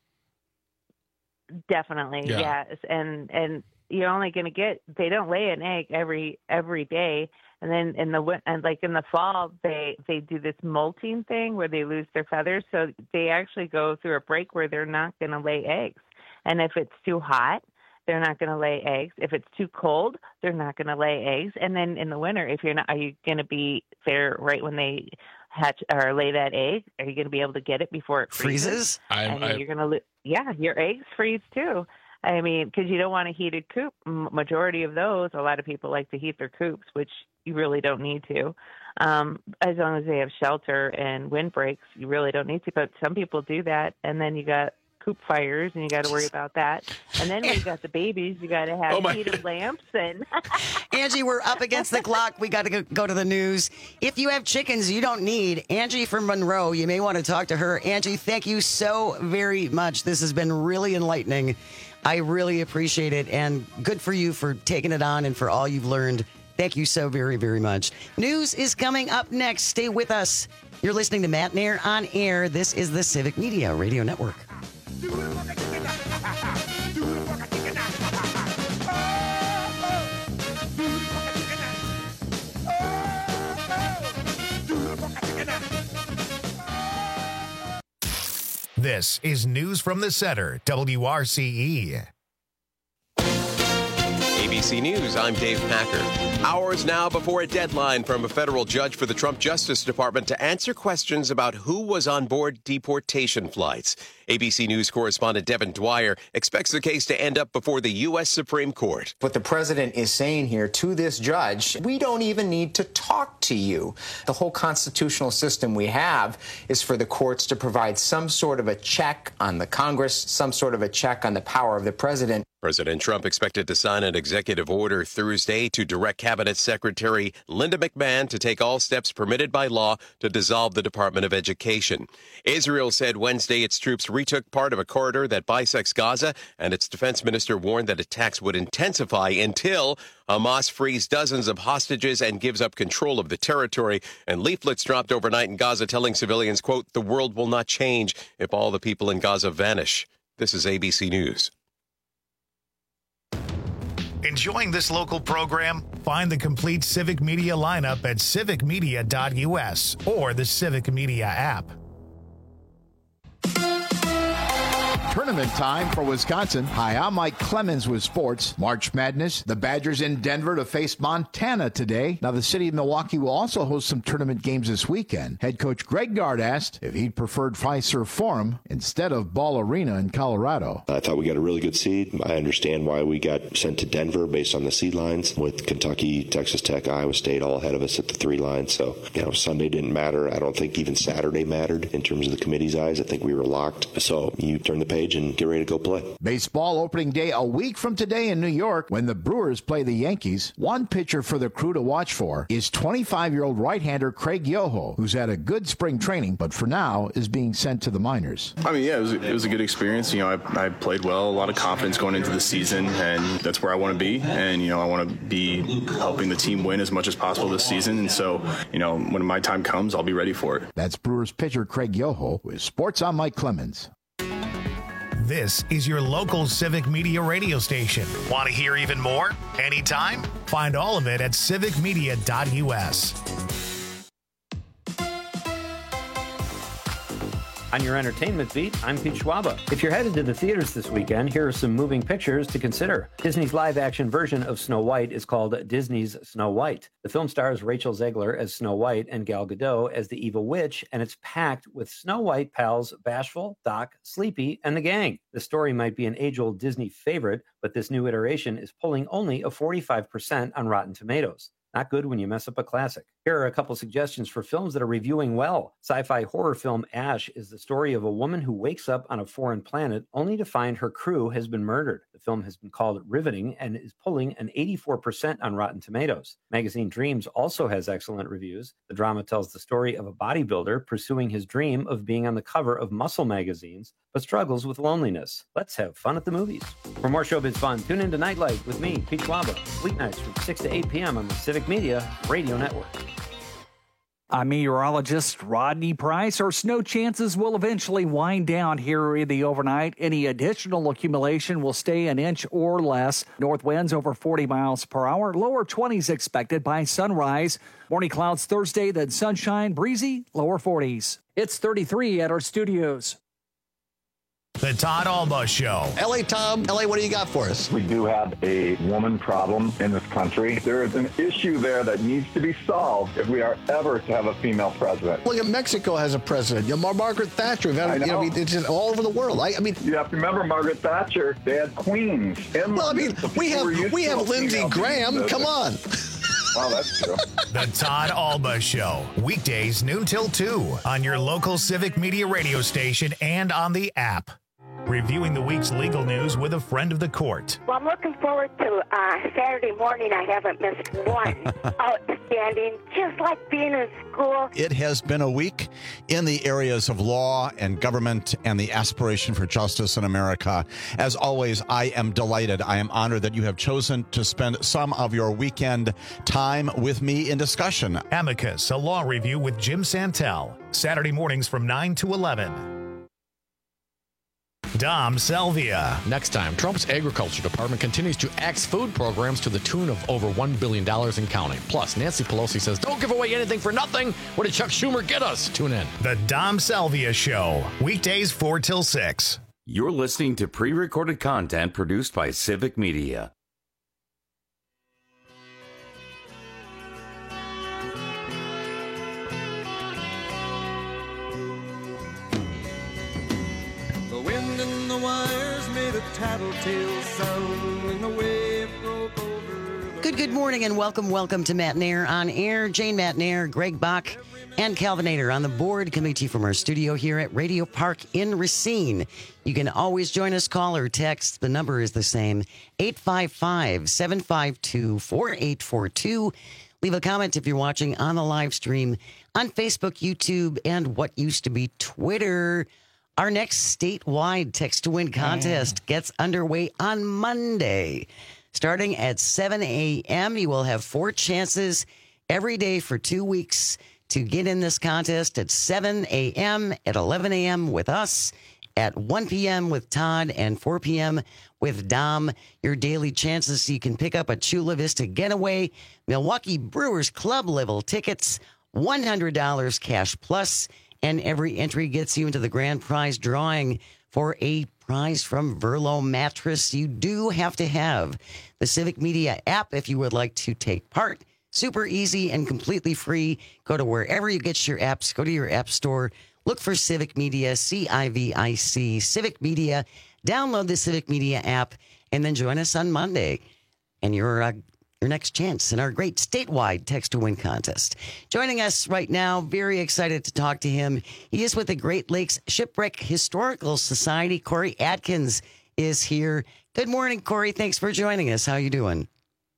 Speaker 27: Definitely,
Speaker 22: yeah.
Speaker 27: yes. And and you're only going to get. They don't lay an egg every every day. And then in the and like in the fall, they they do this molting thing where they lose their feathers. So they actually go through a break where they're not going to lay eggs. And if it's too hot, they're not going to lay eggs. If it's too cold, they're not going to lay eggs. And then in the winter, if you're not, are you going to be there right when they hatch or lay that egg? Are you going to be able to get it before it freezes?
Speaker 21: Freezes?
Speaker 27: I mean, you're going to, yeah, your eggs freeze too. I mean, because you don't want a heated coop. Majority of those, a lot of people like to heat their coops, which you really don't need to. Um, as long as they have shelter and windbreaks, you really don't need to. But some people do that, and then you got coop fires, and you got to worry about that. And then when you got the babies, you got to have
Speaker 22: oh
Speaker 27: heated lamps. And
Speaker 21: Angie, we're up against the clock. We got to go, go to the news. If you have chickens you don't need, Angie from Monroe, you may want to talk to her. Angie, thank you so very much. This has been really enlightening. I really appreciate it, and good for you for taking it on and for all you've learned. Thank you so very, very much. News is coming up next. Stay with us. You're listening to Matt Nair on Air. This is the Civic Media Radio Network.
Speaker 1: This is News from the Center, W R C E.
Speaker 6: A B B C News, I'm Dave Packer. Hours now before a deadline from a federal judge for the Trump Justice Department to answer questions about who was on board deportation flights. A B C News correspondent Devin Dwyer expects the case to end up before the U S Supreme Court.
Speaker 7: What the president is saying here to this judge, we don't even need to talk to you. The whole constitutional system we have is for the courts to provide some sort of a check on the Congress, some sort of a check on the power of the president.
Speaker 6: President Trump expected to sign an executive order Thursday to direct Cabinet Secretary Linda McMahon to take all steps permitted by law to dissolve the Department of Education. Israel said Wednesday its troops retook part of a corridor that bisects Gaza, and its defense minister warned that attacks would intensify until Hamas frees dozens of hostages and gives up control of the territory. And leaflets dropped overnight in Gaza telling civilians, quote, the world will not change if all the people in Gaza vanish. This is A B C News.
Speaker 1: Enjoying this local program? Find the complete Civic Media lineup at civic media dot u s or the Civic Media app.
Speaker 14: Tournament time for Wisconsin. Hi, I'm Mike Clemens with sports. March Madness. The Badgers in Denver to face Montana today. Now, the city of Milwaukee will also host some tournament games this weekend. Head coach Greg Gard asked if he'd preferred Fiserv Forum instead of Ball Arena in Colorado.
Speaker 15: I thought we got a really good seed. I understand why we got sent to Denver based on the seed lines, with Kentucky, Texas Tech, Iowa State all ahead of us at the three lines. So, you know, Sunday didn't matter. I don't think even Saturday mattered in terms of the committee's eyes. I think we were locked. So you turn the page and get ready to go play.
Speaker 14: Baseball opening day a week from today in New York when the Brewers play the Yankees. One pitcher for the Crew to watch for is twenty-five-year-old right-hander Craig Yoho, who's had a good spring training, but for now is being sent to the minors.
Speaker 16: I mean, yeah, it was, it was a good experience. You know, I, I played well, a lot of confidence going into the season, and that's where I want to be. And, you know, I want to be helping the team win as much as possible this season. And so, you know, when my time comes, I'll be ready for it.
Speaker 14: That's Brewers pitcher Craig Yoho with Sports on Mike Clemens.
Speaker 1: This is your local Civic Media radio station. Want to hear even more? Anytime? Find all of it at civic media dot u s.
Speaker 17: On your entertainment beat, I'm Pete Schwaba. If you're headed to the theaters this weekend, here are some moving pictures to consider. Disney's live-action version of Snow White is called Disney's Snow White. The film stars Rachel Zegler as Snow White and Gal Gadot as the evil witch, and it's packed with Snow White pals Bashful, Doc, Sleepy, and the gang. The story might be an age-old Disney favorite, but this new iteration is pulling only a forty-five percent on Rotten Tomatoes. Not good when you mess up a classic. Here are a couple suggestions for films that are reviewing well. Sci-fi horror film Ash is the story of a woman who wakes up on a foreign planet only to find her crew has been murdered. The film has been called riveting and is pulling an eighty-four percent on Rotten Tomatoes. Magazine Dreams also has excellent reviews. The drama tells the story of a bodybuilder pursuing his dream of being on the cover of muscle magazines, but struggles with loneliness. Let's have fun at the movies. For more showbiz fun, tune in to Nightlight with me, Pete Schwaba, weeknights from six to eight p.m. on the Civic Media Radio Network.
Speaker 18: I'm meteorologist Rodney Price. Our snow chances will eventually wind down here in the overnight. Any additional accumulation will stay an inch or less. North winds over forty miles per hour. Lower twenties expected by sunrise. Morning clouds Thursday, then sunshine, breezy, lower forties. It's thirty-three at our studios.
Speaker 1: The Todd Alba Show.
Speaker 19: L A Tom, L A, what do you got for us?
Speaker 8: We do have a woman problem in this country. There is an issue there that needs to be solved if we are ever to have a female president.
Speaker 19: Look at Mexico has a president. You know, Margaret Thatcher. Had, I know. You know, it's just all over the world. I, I mean,
Speaker 8: you have to remember Margaret Thatcher. They had queens.
Speaker 19: Well, I mean, we have we have Lindsey Graham. Come on.
Speaker 8: Wow, that's true.
Speaker 1: The Todd Alba Show. Weekdays noon till two on your local Civic Media radio station and on the app. Reviewing the week's legal news with a friend of the court.
Speaker 23: Well, I'm looking forward to uh, Saturday morning. I haven't missed one. Outstanding, just like being in school.
Speaker 9: It has been a week in the areas of law and government and the aspiration for justice in America. As always, I am delighted. I am honored that you have chosen to spend some of your weekend time with me in discussion.
Speaker 1: Amicus, a law review with Jim Santel. Saturday mornings from nine to eleven. Dom Salvia.
Speaker 5: Next time, Trump's Agriculture Department continues to axe food programs to the tune of over one billion dollars and counting. Plus, Nancy Pelosi says, don't give away anything for nothing. What did Chuck Schumer get us? Tune in.
Speaker 1: The Dom Salvia Show. Weekdays four till six.
Speaker 20: You're listening to pre-recorded content produced by Civic Media.
Speaker 2: wires made of tattletale sound when the wave broke over.
Speaker 21: Good, good morning and welcome, welcome to Matt Nair on Air. Jane Matt Nair, Greg Bach, and Calvinator on the board, coming to you from our studio here at Radio Park in Racine. You can always join us, call or text. The number is the same, eight five five, seven five two, four eight four two. Leave a comment if you're watching on the live stream on Facebook, YouTube, and what used to be Twitter. Our next statewide Text to Win contest gets underway on Monday. Starting at seven a.m., you will have four chances every day for two weeks to get in this contest at seven a.m., at eleven a.m. with us, at one p.m. with Todd, and four p.m. with Dom. Your daily chances so you can pick up a Chula Vista Getaway, Milwaukee Brewers Club level tickets, one hundred dollars cash plus, and every entry gets you into the grand prize drawing for a prize from Verlo Mattress. You do have to have the Civic Media app if you would like to take part. Super easy and completely free. Go to wherever you get your apps. Go to your app store. Look for Civic Media, C I V I C, Civic Media. Download the Civic Media app and then join us on Monday. And your uh, your next chance in our great statewide Text to Win contest. Joining us right now, very excited to talk to him. He is with the Great Lakes Shipwreck Historical Society. Corey Atkins is here. Good morning, Corey. Thanks for joining us. How are you doing?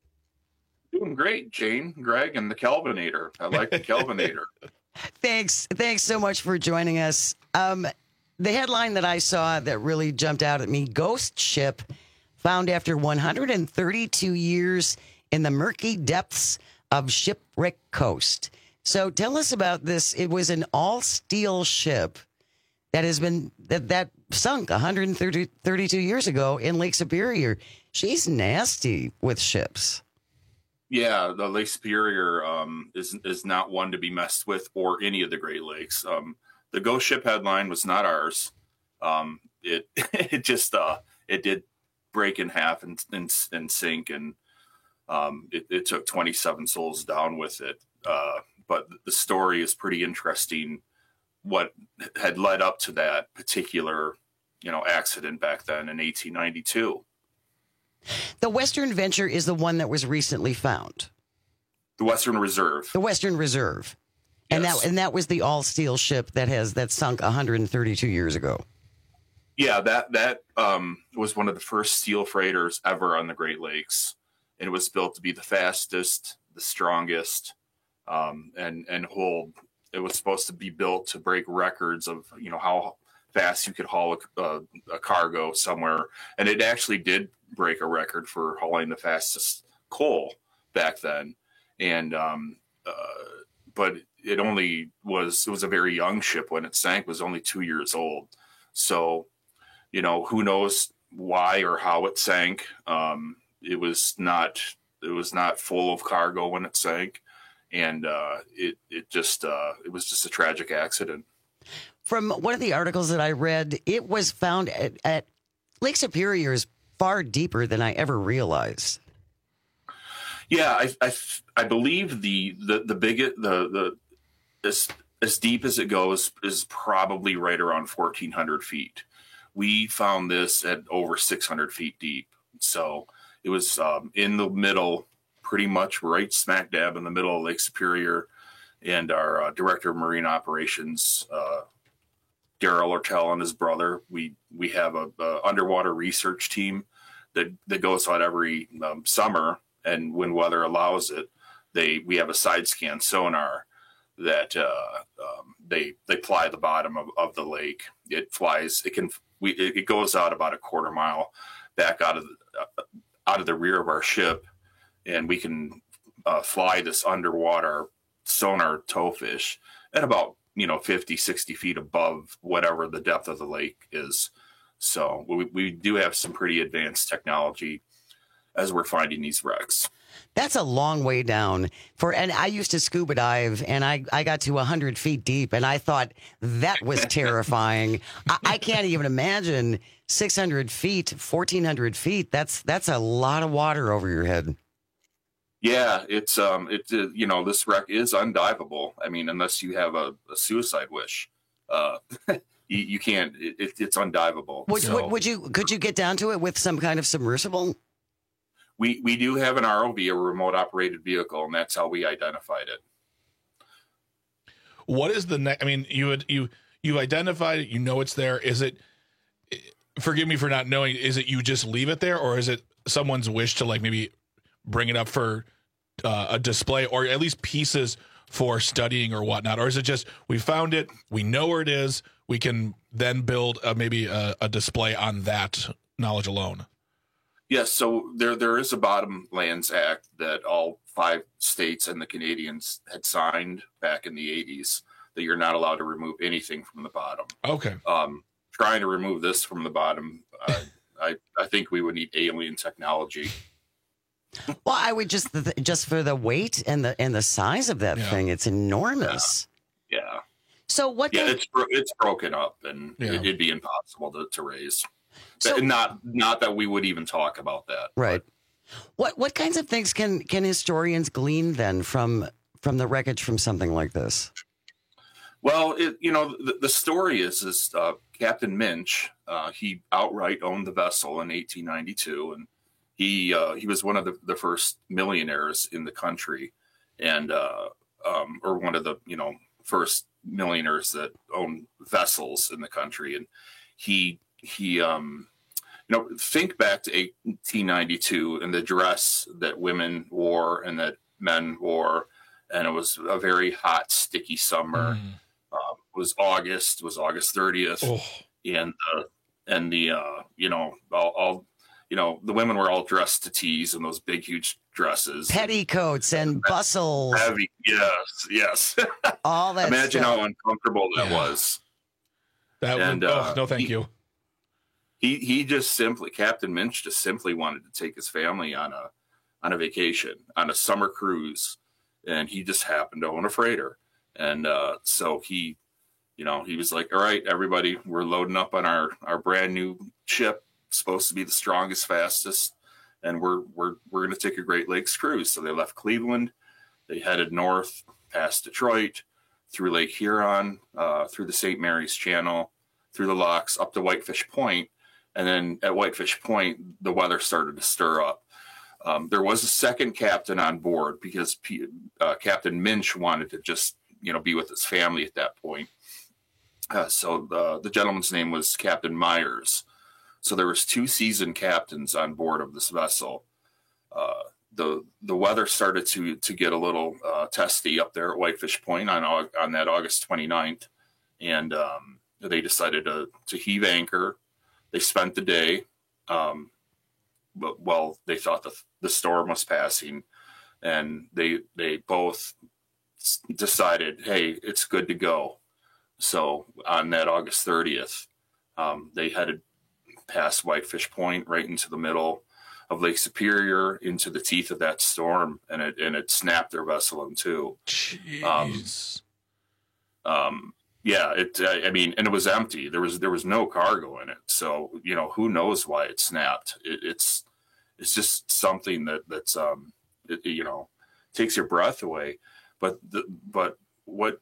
Speaker 3: Doing great, Jane, Greg, and the Calvinator. I like the Calvinator.
Speaker 21: Thanks. Thanks so much for joining us. Um, the headline that I saw that really jumped out at me, Ghost Ship found after one hundred thirty-two years in the murky depths of Shipwreck Coast. So tell us about this. It was an all-steel ship that has been, that, that sunk one hundred thirty-two years ago in Lake Superior. She's nasty with ships.
Speaker 3: Yeah, the Lake Superior um, is is not one to be messed with, or any of the Great Lakes. Um, the Ghost Ship headline was not ours. Um, it it just uh, it did break in half and and, and sink, and um, it, it took twenty-seven souls down with it. Uh, but the story is pretty interesting. What had led up to that particular, you know, accident back then in eighteen ninety-two.
Speaker 21: The Western Venture is the one that was recently found.
Speaker 3: The Western Reserve. The
Speaker 21: Western Reserve. And
Speaker 3: yes.
Speaker 21: that and that was the all-steel ship that has that sunk one hundred thirty-two years ago.
Speaker 3: Yeah, that that um, was one of the first steel freighters ever on the Great Lakes. And it was built to be the fastest, the strongest, um, and and hold. It was supposed to be built to break records of, you know, how fast you could haul a, a, a cargo somewhere. And it actually did break a record for hauling the fastest coal back then. And, um, uh, but it only was, it was a very young ship when it sank. It was only two years old. So, you know, who knows why or how it sank. Um, it was not, it was not full of cargo when it sank. And, uh, it, it just, uh, it was just a tragic accident.
Speaker 21: From one of the articles that I read, it was found at, at Lake Superior is far deeper than I ever realized.
Speaker 3: Yeah, I I, I believe the the the biggest the the as as deep as it goes is probably right around fourteen hundred feet. We found this at over six hundred feet deep, so it was um, in the middle, pretty much right smack dab in the middle of Lake Superior, and our uh, director of marine operations. Uh, Daryl Ortel and his brother. We we have a, a underwater research team that, that goes out every um, summer, and when weather allows it, they we have a side scan sonar that uh, um, they they fly the bottom of, of the lake. It flies. It can we it, it goes out about a quarter mile back out of the, uh, out of the rear of our ship, and we can uh, fly this underwater sonar towfish at about, you know, fifty, sixty feet above whatever the depth of the lake is. So we, we do have some pretty advanced technology as we're finding these wrecks.
Speaker 21: That's a long way down for, and I used to scuba dive and I, I got to a hundred feet deep and I thought that was terrifying. I, I can't even imagine six hundred feet, fourteen hundred feet. That's, that's a lot of water over your head.
Speaker 3: Yeah, it's um, it uh, you know, this wreck is undiveable. I mean, unless you have a, a suicide wish. Uh, you, you can't. It, it's undivable.
Speaker 21: Would,
Speaker 3: so,
Speaker 21: would, would you could you get down to it with some kind of submersible?
Speaker 3: We we do have an R O V, a remote operated vehicle, and that's how we identified it.
Speaker 22: What is the next? I mean, you would you you identified it. You know it's there. Is it? Forgive me for not knowing. Is it you just leave it there, or is it someone's wish to like maybe bring it up for uh, a display, or at least pieces for studying or whatnot? Or is it just we found it, we know where it is, we can then build a, maybe a, a display on that knowledge alone?
Speaker 3: Yes, so there there is a Bottomlands Act that all five states and the Canadians had signed back in the eighties, that you're not allowed to remove anything from the bottom.
Speaker 22: Okay.
Speaker 3: Um, trying to remove this from the bottom, uh, I I think we would need alien technology.
Speaker 21: Well, I would just just for the weight and the and the size of that
Speaker 3: Yeah.
Speaker 21: thing, it's enormous.
Speaker 3: Yeah. yeah.
Speaker 21: So what?
Speaker 3: Yeah,
Speaker 21: they-
Speaker 3: it's bro- it's broken up, and
Speaker 21: Yeah.
Speaker 3: it, it'd be impossible to, to raise.
Speaker 21: So-
Speaker 3: But not not that we would even talk about that.
Speaker 21: Right. What what kinds of things can can historians glean then from from the wreckage from something like this?
Speaker 3: Well, it, you know, the, the story is is uh, Captain Minch. Uh, he outright owned the vessel in eighteen ninety-two, and he uh, he was one of the, the first millionaires in the country, and uh, um, or one of the you know first millionaires that owned vessels in the country, and he he um, you know think back to eighteen ninety-two and the dress that women wore and that men wore, and it was a very hot, sticky summer.
Speaker 22: Mm.
Speaker 3: Um, it was August. It was August thirtieth,
Speaker 22: Oh.
Speaker 3: and uh, and the uh, you know all, all you know the women were all dressed to tease in those big, huge dresses,
Speaker 21: Petticoats and bustles.
Speaker 3: heavy. Yes, yes.
Speaker 21: All that.
Speaker 3: Imagine
Speaker 21: stuff.
Speaker 3: how uncomfortable that was.
Speaker 22: That
Speaker 3: and
Speaker 22: would,
Speaker 3: uh,
Speaker 22: oh, no, thank
Speaker 3: he,
Speaker 22: you.
Speaker 3: He he just simply Captain Minch just simply wanted to take his family on a on a vacation, on a summer cruise, and he just happened to own a freighter. And uh, so he, you know, he was like, all right, everybody, we're loading up on our, our brand new ship, supposed to be the strongest, fastest. And we're, we're, we're going to take a Great Lakes cruise. So they left Cleveland. They headed north past Detroit, through Lake Huron, uh, through the Saint Mary's Channel, through the locks, up to Whitefish Point. And then at Whitefish Point, the weather started to stir up. Um, there was a second captain on board because P- uh, Captain Minch wanted to just, you know, be with his family at that point. Uh, so the, the gentleman's name was Captain Myers. So there was two seasoned captains on board of this vessel. Uh, the the weather started to to get a little uh, testy up there at Whitefish Point on Aug- on that August twenty-ninth, and um, they decided to to heave anchor. They spent the day. Um, but well, they thought the the storm was passing, and they they both decided, hey, it's good to go. So on that August thirtieth, um, they headed past Whitefish Point right into the middle of Lake Superior, into the teeth of that storm, and it and it snapped their vessel in two.
Speaker 22: Jeez.
Speaker 3: Um, um, yeah, it. I mean, and it was empty. There was there was no cargo in it. So you know, who knows why it snapped? It, it's it's just something that that's um, it, you know, takes your breath away. But the, but what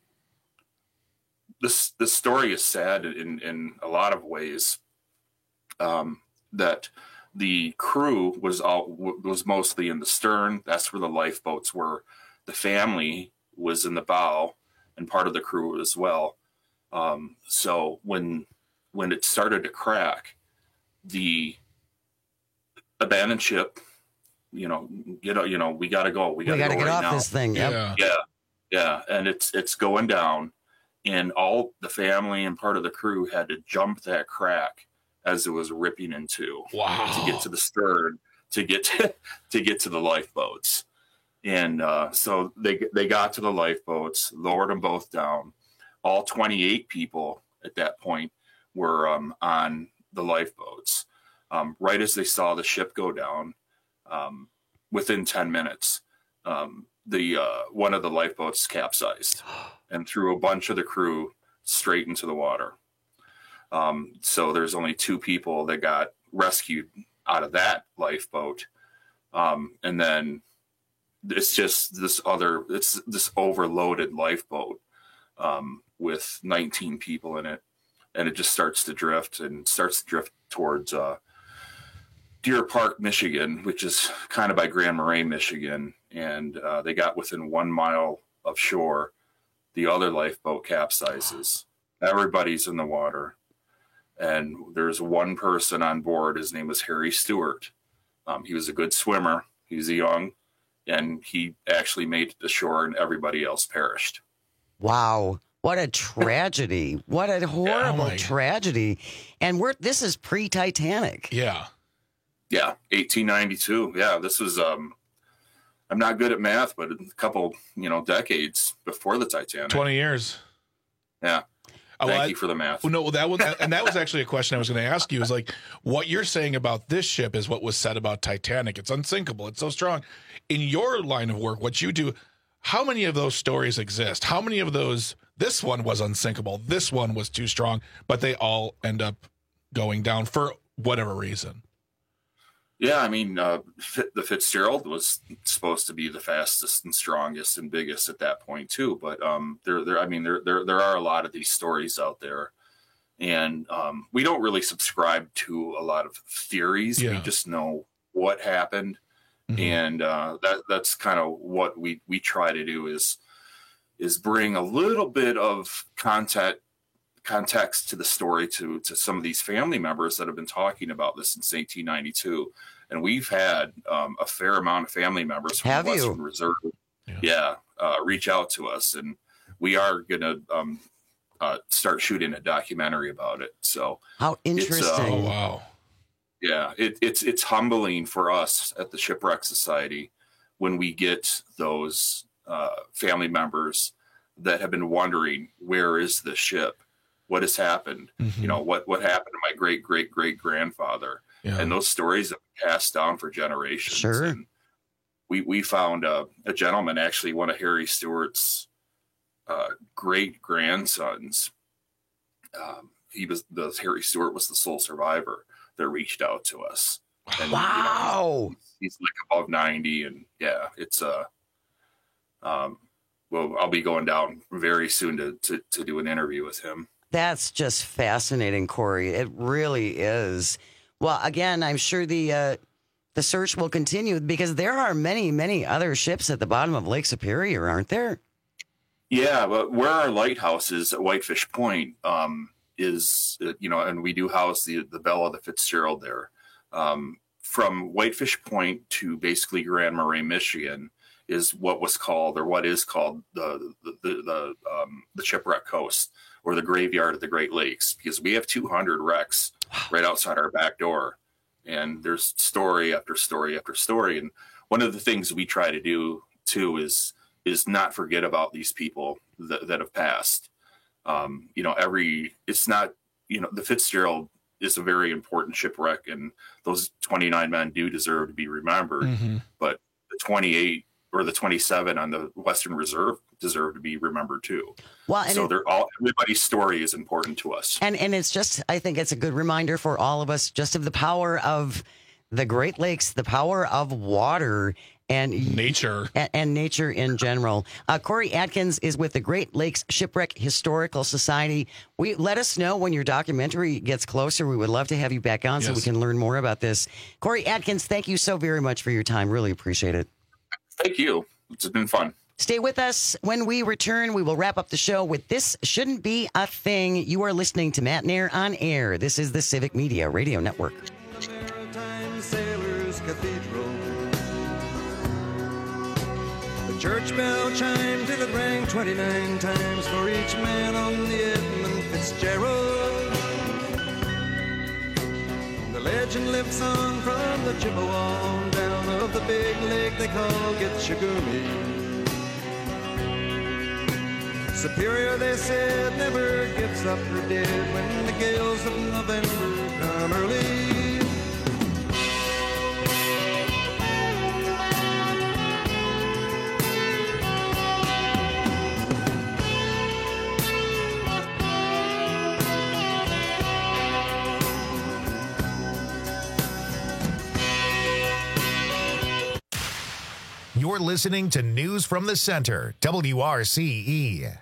Speaker 3: this this story is sad in in a lot of ways. Um, that the crew was all was mostly in the stern. That's where the lifeboats were. The family was in the bow, and part of the crew as well. Um, so when when it started to crack, the abandoned ship, you know, you know, you know, we got to go. We got to
Speaker 21: We got to
Speaker 3: go
Speaker 21: get
Speaker 3: right
Speaker 21: off
Speaker 3: now.
Speaker 21: this thing. Yep.
Speaker 22: Yeah.
Speaker 3: Yeah, yeah, and it's it's going down, and all the family and part of the crew had to jump that crack as it was ripping into.
Speaker 22: Wow.
Speaker 3: To get to the stern, to get to, to get to the lifeboats, and uh, so they they got to the lifeboats, lowered them both down. All twenty-eight people at that point were um, on the lifeboats. Um, right as they saw the ship go down, um, within ten minutes, um, the uh, one of the lifeboats capsized and threw a bunch of the crew straight into the water. Um, so there's only two people that got rescued out of that lifeboat. Um, and then it's just this other, it's this overloaded lifeboat um, with nineteen people in it. and it just starts to drift and starts to drift towards uh, Deer Park, Michigan, which is kind of by Grand Marais, Michigan. And uh, they got within one mile of shore. The other lifeboat capsizes. Everybody's in the water. And there's one person on board. His name was Harry Stewart. Um, he was a good swimmer. He was young. And he actually made it to shore, and everybody else perished.
Speaker 21: Wow. What a tragedy. What a horrible
Speaker 3: Yeah.
Speaker 21: tragedy. And we're this is pre-Titanic.
Speaker 22: Yeah.
Speaker 3: Yeah, eighteen ninety-two. Yeah, this was, um, I'm not good at math, but a couple, you know, decades before the Titanic.
Speaker 22: twenty years.
Speaker 3: Yeah.
Speaker 22: Oh,
Speaker 3: Thank
Speaker 22: well, I-
Speaker 3: you for the math.
Speaker 22: Well, no, well, that was, and that was actually a question I was going to ask you. Is like what you're saying about this ship is what was said about Titanic. It's unsinkable. It's so strong. In your line of work, what you do, how many of those stories exist? How many of those? This one was unsinkable. This one was too strong, but they all end up going down for whatever reason.
Speaker 3: Yeah, I mean, uh, Fit- the Fitzgerald was supposed to be the fastest and strongest and biggest at that point too. But um, there, there, I mean, there, there, there are a lot of these stories out there, and um, we don't really subscribe to a lot of theories. We
Speaker 22: Yeah.
Speaker 3: just know what happened,
Speaker 22: Mm-hmm.
Speaker 3: and uh, that that's kind of what we we try to do is is bring a little bit of content context to the story to to some of these family members that have been talking about this since eighteen ninety-two, and we've had um, a fair amount of family members from
Speaker 21: Have
Speaker 3: the
Speaker 21: you?
Speaker 3: Western Reserve, yeah, uh, reach out to us, and we are gonna um, uh, start shooting a documentary about it. So
Speaker 21: How interesting.
Speaker 3: It's, uh,
Speaker 22: Oh, wow.
Speaker 3: yeah, it, it's it's humbling for us at the Shipwreck Society when we get those uh, family members that have been wondering, where is this ship? What has happened?
Speaker 22: Mm-hmm.
Speaker 3: You know, what what happened to my great great great grandfather?
Speaker 22: Yeah.
Speaker 3: And those stories have been passed down for generations.
Speaker 21: Sure.
Speaker 3: And we we found a, a gentleman, actually one of Harry Stewart's uh, great grandsons. Um, he was the Harry Stewart was the sole survivor that reached out to us. And,
Speaker 21: Wow.
Speaker 3: You know, he's, he's like above ninety, and yeah, it's uh um well, I'll be going down very soon to, to, to do an interview with him.
Speaker 21: That's just fascinating, Corey. It really is. Well, again, I'm sure the uh, the search will continue because there are many, many other ships at the bottom of Lake Superior, aren't there?
Speaker 3: Yeah, but where our lighthouse is at Whitefish Point um, is, uh, you know, and we do house the the Bella, the Fitzgerald there. Um, from Whitefish Point to basically Grand Marais, Michigan, is what was called, or what is called, the the the, the, um, the shipwreck coast, or the graveyard of the Great Lakes, because we have two hundred wrecks right outside our back door, and there's story after story after story. And one of the things we try to do too is is not forget about these people that, that have passed. Um, you know, every it's not, you know, the Fitzgerald is a very important shipwreck, and those twenty-nine men do deserve to be remembered.
Speaker 22: Mm-hmm.
Speaker 3: But the twenty-eight or the twenty-seven on the Western Reserve deserve to be remembered too.
Speaker 21: Well, and
Speaker 3: so
Speaker 21: it-
Speaker 3: they're all, everybody's story is important to us.
Speaker 21: And and it's just, I think it's a good reminder for all of us just of the power of the Great Lakes, the power of water and
Speaker 22: nature
Speaker 21: and, and nature in general. Uh, Corey Atkins is with the Great Lakes Shipwreck Historical Society. We let us know when your documentary gets closer. We would love to have you back on so we
Speaker 3: Yes.
Speaker 21: can learn more about this. Corey Atkins, thank you so very much for your time. Really appreciate it.
Speaker 3: Thank you. It's been fun.
Speaker 21: Stay with us. When we return, we will wrap up the show with This Shouldn't Be a Thing. You are listening to Matt Nair on Air. This is the Civic Media Radio Network.
Speaker 2: Maritime Sailors Cathedral. The church bell chimed till it rang twenty-nine times for each man on the Edmund Fitzgerald. The legend lives on from the Chippewa on down of the big lake they call Gitchagumi. Superior, they said, never gives up her dead when the gales of November come early.
Speaker 1: You're listening to News from the Center, W R C E.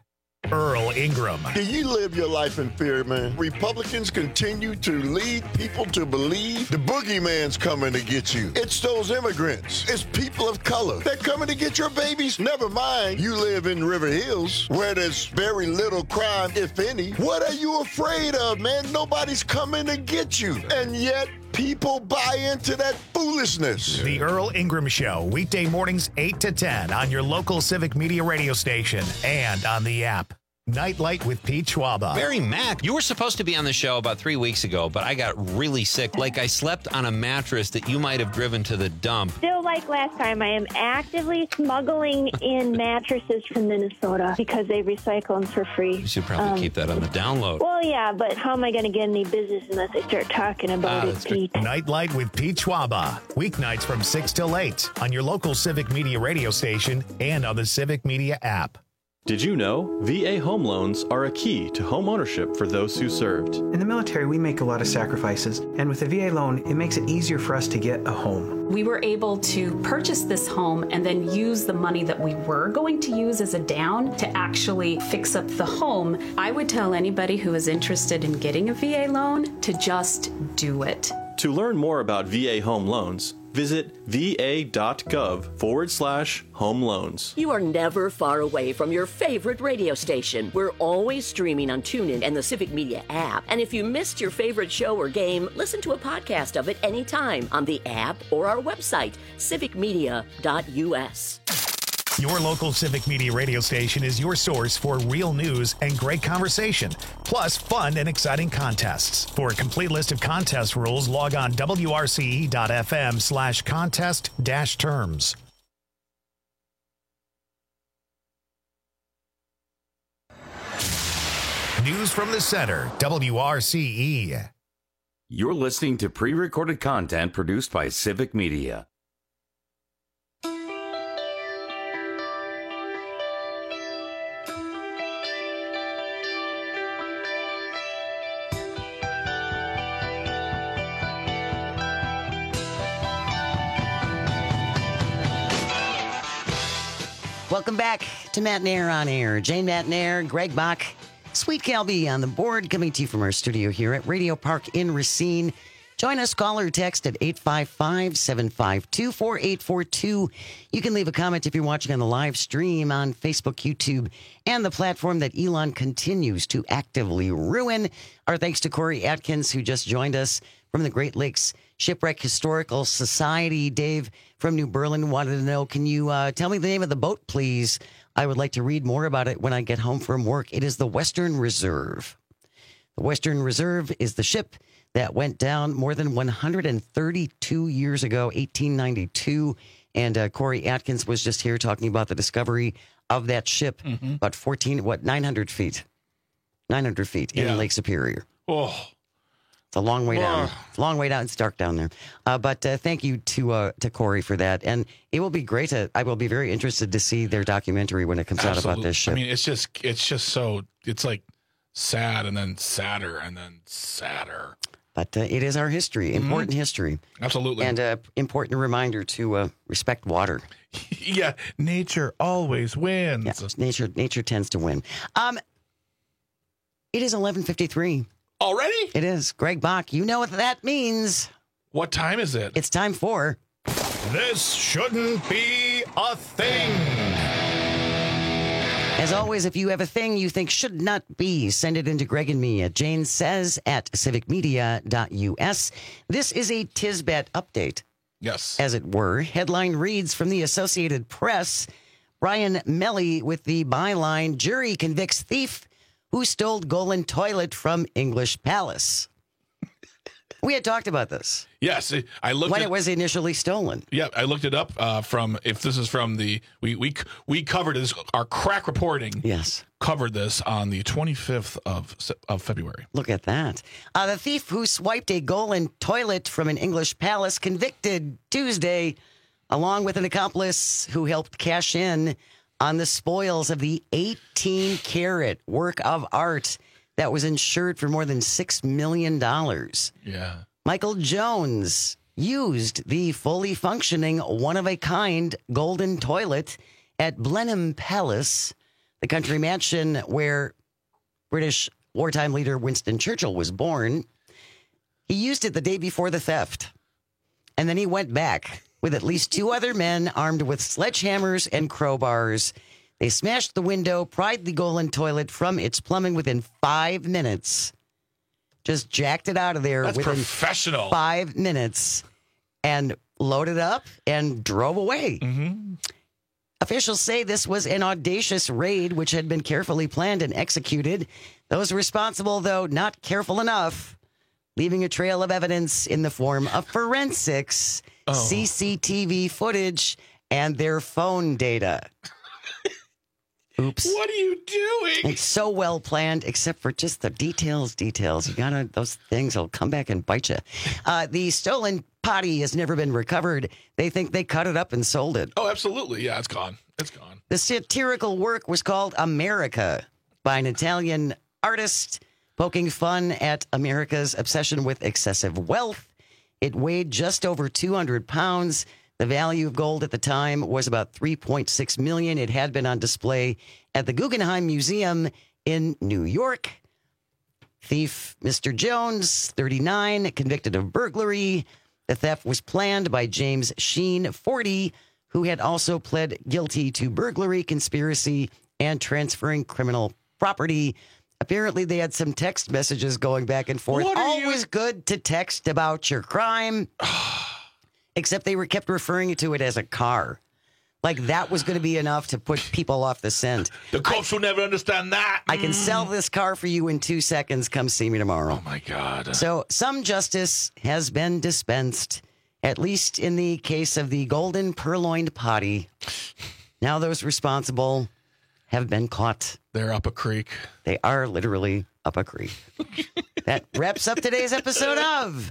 Speaker 1: Earl Ingram.
Speaker 4: Do you live your life in fear, man? Republicans continue to lead people to believe the boogeyman's coming to get you. It's those immigrants. It's people of color. They're coming to get your babies. Never mind, you live in River Hills, where there's very little crime, if any. What are you afraid of, man? Nobody's coming to get you. And yet, people buy into that foolishness.
Speaker 1: The Earl Ingram Show, weekday mornings eight to ten on your local Civic Media radio station and on the app. Nightlight with Pete Schwaba.
Speaker 10: Barry Mack, you were supposed to be on the show about three weeks ago, but I got really sick. Like I slept on a mattress that you might have driven to the dump.
Speaker 11: Still like last time, I am actively smuggling in mattresses from Minnesota because they recycle them for free.
Speaker 10: You should probably
Speaker 11: Um,
Speaker 10: keep that on the download.
Speaker 11: Well, yeah, but how am I going to get any business unless I start talking about
Speaker 10: Ah,
Speaker 11: it,
Speaker 10: that's
Speaker 11: Pete?
Speaker 1: Nightlight with Pete Schwaba. Weeknights from six till eight on your local Civic Media radio station and on the Civic Media app.
Speaker 12: Did you know V A home loans are a key to home ownership for those who served?
Speaker 13: In the military, we make a lot of sacrifices, and with a V A loan, it makes it easier for us to get a home.
Speaker 24: We were able to purchase this home and then use the money that we were going to use as a down to actually fix up the home. I would tell anybody who is interested in getting a V A loan to just do it.
Speaker 12: To learn more about V A home loans, visit va.gov forward slash home loans.
Speaker 26: You are never far away from your favorite radio station. We're always streaming on TuneIn and the Civic Media app. And if you missed your favorite show or game, listen to a podcast of it anytime on the app or our website, civic media dot u s.
Speaker 1: Your local Civic Media radio station is your source for real news and great conversation, plus fun and exciting contests. For a complete list of contest rules, log on W R C E dot F M slash contest dash terms. News from the center, W R C E.
Speaker 20: You're listening to pre-recorded content produced by Civic Media.
Speaker 21: Welcome back to Matt and Air on Air. Jane Matt and Air, Greg Bach, Sweet Calby on the board, coming to you from our studio here at Radio Park in Racine. Join us, call or text at eight five five, seven five two, four eight four two. You can leave a comment if you're watching on the live stream on Facebook, YouTube, and the platform that Elon continues to actively ruin. Our thanks to Corey Atkins, who just joined us from the Great Lakes Shipwreck Historical Society. Dave from New Berlin wanted to know, can you uh, tell me the name of the boat, please? I would like to read more about it when I get home from work. It is the Western Reserve. The Western Reserve is the ship that went down more than one hundred thirty-two years ago, eighteen ninety-two. And uh, Corey Atkins was just here talking about the discovery of that ship,
Speaker 22: Mhm.
Speaker 21: about fourteen, what, nine hundred feet? nine hundred feet in
Speaker 22: Yeah.
Speaker 21: Lake Superior.
Speaker 22: Oh,
Speaker 21: It's a long way down.
Speaker 22: Oh.
Speaker 21: It's a long way down. It's dark down there. Uh, but uh, thank you to uh, to Corey for that. And it will be great. To, I will be very interested to see their documentary when it comes out about this ship.
Speaker 22: I mean, it's just it's just so it's like sad and then sadder and then sadder.
Speaker 21: But uh, it is our history, important
Speaker 22: Mhm.
Speaker 21: history.
Speaker 22: Absolutely.
Speaker 21: And an important reminder to uh, respect water.
Speaker 22: Yeah, nature always wins.
Speaker 21: Yeah, nature nature tends to win. Um, it is eleven fifty-three.
Speaker 22: Already?
Speaker 21: It is. Greg Bach, you know what that means.
Speaker 22: What time is it?
Speaker 21: It's time for...
Speaker 1: This shouldn't be a thing.
Speaker 21: As always, if you have a thing you think should not be, send it into Greg and me at Jane Says at civic media dot u s. This is a Tisbat update.
Speaker 22: Yes.
Speaker 21: As it were. Headline reads from the Associated Press. Brian Melly with the byline, jury convicts thief who stole Golan toilet from English Palace. We had talked about this.
Speaker 22: Yes, I looked
Speaker 21: when
Speaker 22: at,
Speaker 21: it was initially stolen.
Speaker 22: Yeah, I looked it up uh, from if this is from the we we we covered this our crack reporting.
Speaker 21: Yes,
Speaker 22: covered this on the twenty-fifth of of February.
Speaker 21: Look at that. Uh, the thief who swiped a Golan toilet from an English palace convicted Tuesday, along with an accomplice who helped cash in on the spoils of the eighteen carat work of art that was insured for more than six million dollars.
Speaker 22: Yeah.
Speaker 21: Michael Jones used the fully functioning, one-of-a-kind golden toilet at Blenheim Palace the country mansion where British wartime leader Winston Churchill was born. He used it the day before the theft. And then he went back with at least two other men armed with sledgehammers and crowbars. They smashed the window, pried the Golan toilet from its plumbing within five minutes. Just jacked it out of there
Speaker 22: That's
Speaker 21: within
Speaker 22: professional.
Speaker 21: five minutes and loaded up and drove away.
Speaker 22: Mm-hmm.
Speaker 21: Officials say this was an audacious raid which had been carefully planned and executed. Those responsible, though, not careful enough, leaving a trail of evidence in the form of forensics,
Speaker 22: oh.
Speaker 21: C C T V footage, and their phone data. Oops.
Speaker 22: What are you doing?
Speaker 21: It's so well planned, except for just the details, details. You gotta, those things will come back and bite you. Uh, the stolen potty has never been recovered. They think they cut it up and sold it.
Speaker 22: Oh, absolutely. Yeah, it's gone. It's gone.
Speaker 21: The satirical work was called America by an Italian artist, poking fun at America's obsession with excessive wealth. It weighed just over two hundred pounds. The value of gold at the time was about three point six million dollars. It had been on display at the Guggenheim Museum in New York. Thief Mister Jones, thirty-nine, convicted of burglary. The theft was planned by James Sheen, forty, who had also pled guilty to burglary, conspiracy, and transferring criminal property. Apparently, they had some text messages going back and forth. Always you? good to text about your crime. Except they were kept referring to it as a car. Like that was going to be enough to put people off the scent.
Speaker 22: The cops will never understand that.
Speaker 21: I can sell this car for you in two seconds. Come see me tomorrow.
Speaker 22: Oh, my God.
Speaker 21: So some justice has been dispensed, at least in the case of the golden purloined potty. Now those responsible have been caught.
Speaker 22: They're up a creek.
Speaker 21: They are literally up a creek. That wraps up today's episode of...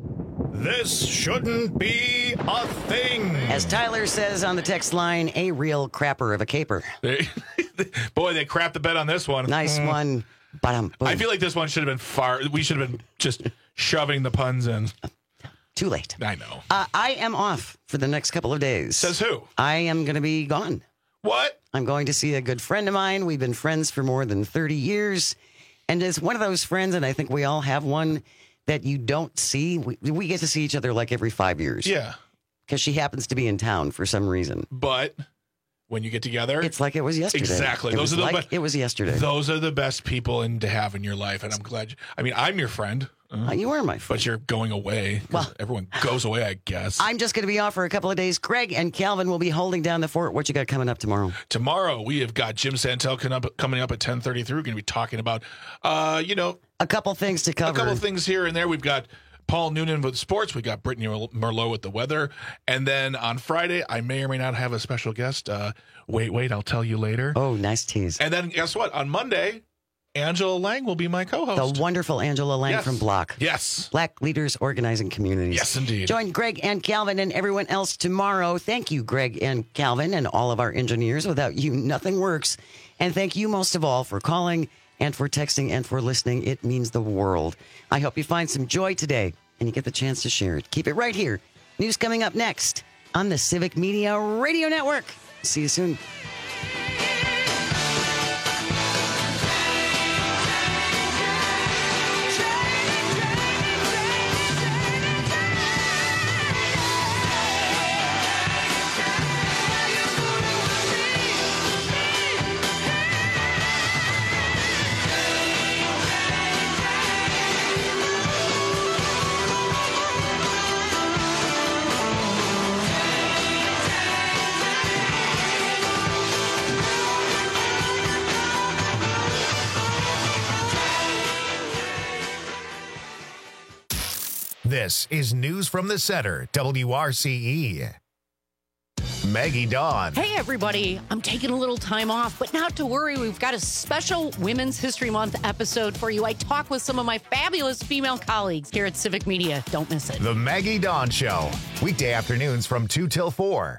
Speaker 1: This shouldn't be a thing.
Speaker 21: As Tyler says on the text line, a real crapper of a caper.
Speaker 22: They, boy, they crapped the bed on this one.
Speaker 21: Nice
Speaker 22: mm.
Speaker 21: one. Ba-dum, boom.
Speaker 22: I feel like this one should have been far. We should have been just shoving the puns in.
Speaker 21: Too late.
Speaker 22: I know.
Speaker 21: Uh, I am off for the next couple of days.
Speaker 22: Says who?
Speaker 21: I am going to be gone.
Speaker 22: What?
Speaker 21: I'm going to see a good friend of mine. We've been friends for more than thirty years. And as one of those friends, and I think we all have one, that you don't see. We, we get to see each other like every five years.
Speaker 22: Yeah.
Speaker 21: Because she happens to be in town for some reason.
Speaker 22: But when you get together,
Speaker 21: it's like it was yesterday.
Speaker 22: Exactly.
Speaker 21: It
Speaker 22: Those
Speaker 21: was
Speaker 22: are the
Speaker 21: like
Speaker 22: be-
Speaker 21: it was yesterday.
Speaker 22: Those are the best people in to have in your life, and I'm glad. You, I mean, I'm your friend.
Speaker 21: Uh, you are my friend.
Speaker 22: But you're going away. Well, everyone goes away, I guess.
Speaker 21: I'm just going to be off for a couple of days. Greg and Calvin will be holding down the fort. What you got coming up tomorrow?
Speaker 22: Tomorrow, we have got Jim Santel coming up, coming up at ten thirty-three. We're going to be talking about, uh, you know...
Speaker 21: A couple things to cover.
Speaker 22: A couple things here and there. We've got Paul Noonan with sports. We got Brittany Merlot with the weather. And then on Friday, I may or may not have a special guest. Uh, wait, wait, I'll tell you later.
Speaker 21: Oh, nice tease.
Speaker 22: And then guess what? On Monday... Angela Lang will be my co-host.
Speaker 21: The wonderful Angela Lang
Speaker 22: yes.
Speaker 21: from Block.
Speaker 22: Yes.
Speaker 21: Black Leaders Organizing Communities.
Speaker 22: Yes, indeed.
Speaker 21: Join Greg and Calvin and everyone else tomorrow. Thank you, Greg and Calvin, and all of our engineers. Without you, nothing works. And thank you most of all for calling and for texting and for listening. It means the world. I hope you find some joy today and you get the chance to share it. Keep it right here. News coming up next on the Civic Media Radio Network. See you soon.
Speaker 1: This is News from the Center, W R C E. Maggie Dawn.
Speaker 6: Hey, everybody. I'm taking a little time off, but not to worry. We've got a special Women's History Month episode for you. I talk with some of my fabulous female colleagues here at Civic Media. Don't miss it.
Speaker 1: The Maggie Dawn Show, weekday afternoons from two till four.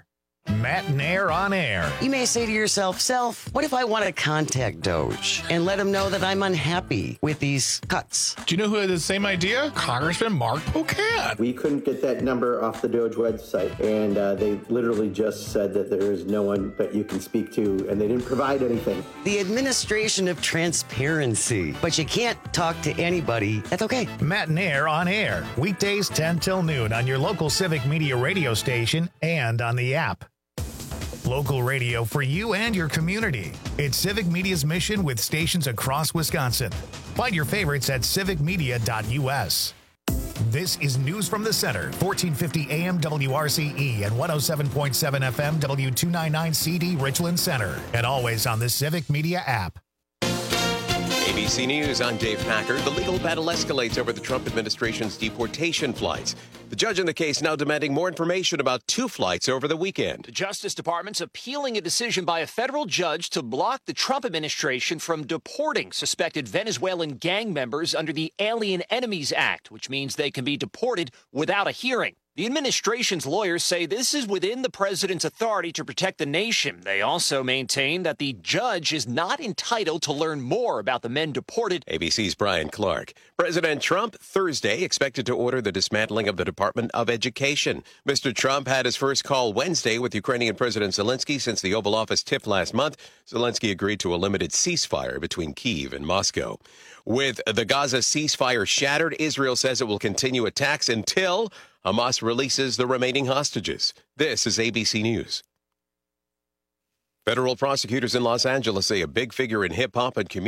Speaker 1: Matt Nair on air.
Speaker 21: You may say to yourself, Self, what if I want to contact Doge and let him know that I'm unhappy with these cuts?
Speaker 22: Do you know who had the same idea? Congressman Mark Pocan.
Speaker 7: We couldn't get that number off the Doge website, and uh, they literally just said that there is no one that you can speak to, and they didn't provide anything.
Speaker 21: The administration of transparency. But you can't talk to anybody. That's okay.
Speaker 1: Matt Nair on air. Weekdays ten till noon on your local Civic Media radio station and on the app. Local radio for you and your community. It's Civic Media's mission with stations across Wisconsin. Find your favorites at civic media dot u s. This is News from the Center, fourteen fifty A M W R C E and one oh seven point seven F M W two ninety-nine C D Richland Center. And always on the Civic Media app.
Speaker 14: A B C News, I'm Dave Packard. The legal battle escalates over the Trump administration's deportation flights. The judge in the case now demanding more information about two flights over the weekend.
Speaker 15: The Justice Department's appealing a decision by a federal judge to block the Trump administration from deporting suspected Venezuelan gang members under the Alien Enemies Act, which means they can be deported without a hearing. The administration's lawyers say this is within the president's authority to protect the nation. They also maintain that the judge is not entitled to learn more about the men deported.
Speaker 14: A B C's Brian Clark. President Trump, Thursday, expected to order the dismantling of the Department of Education. Mister Trump had his first call Wednesday with Ukrainian President Zelensky since the Oval Office tipped last month. Zelensky agreed to a limited ceasefire between Kyiv and Moscow. With the Gaza ceasefire shattered, Israel says it will continue attacks until Hamas releases the remaining hostages. This is A B C News. Federal prosecutors in Los Angeles say a big figure in hip-hop and community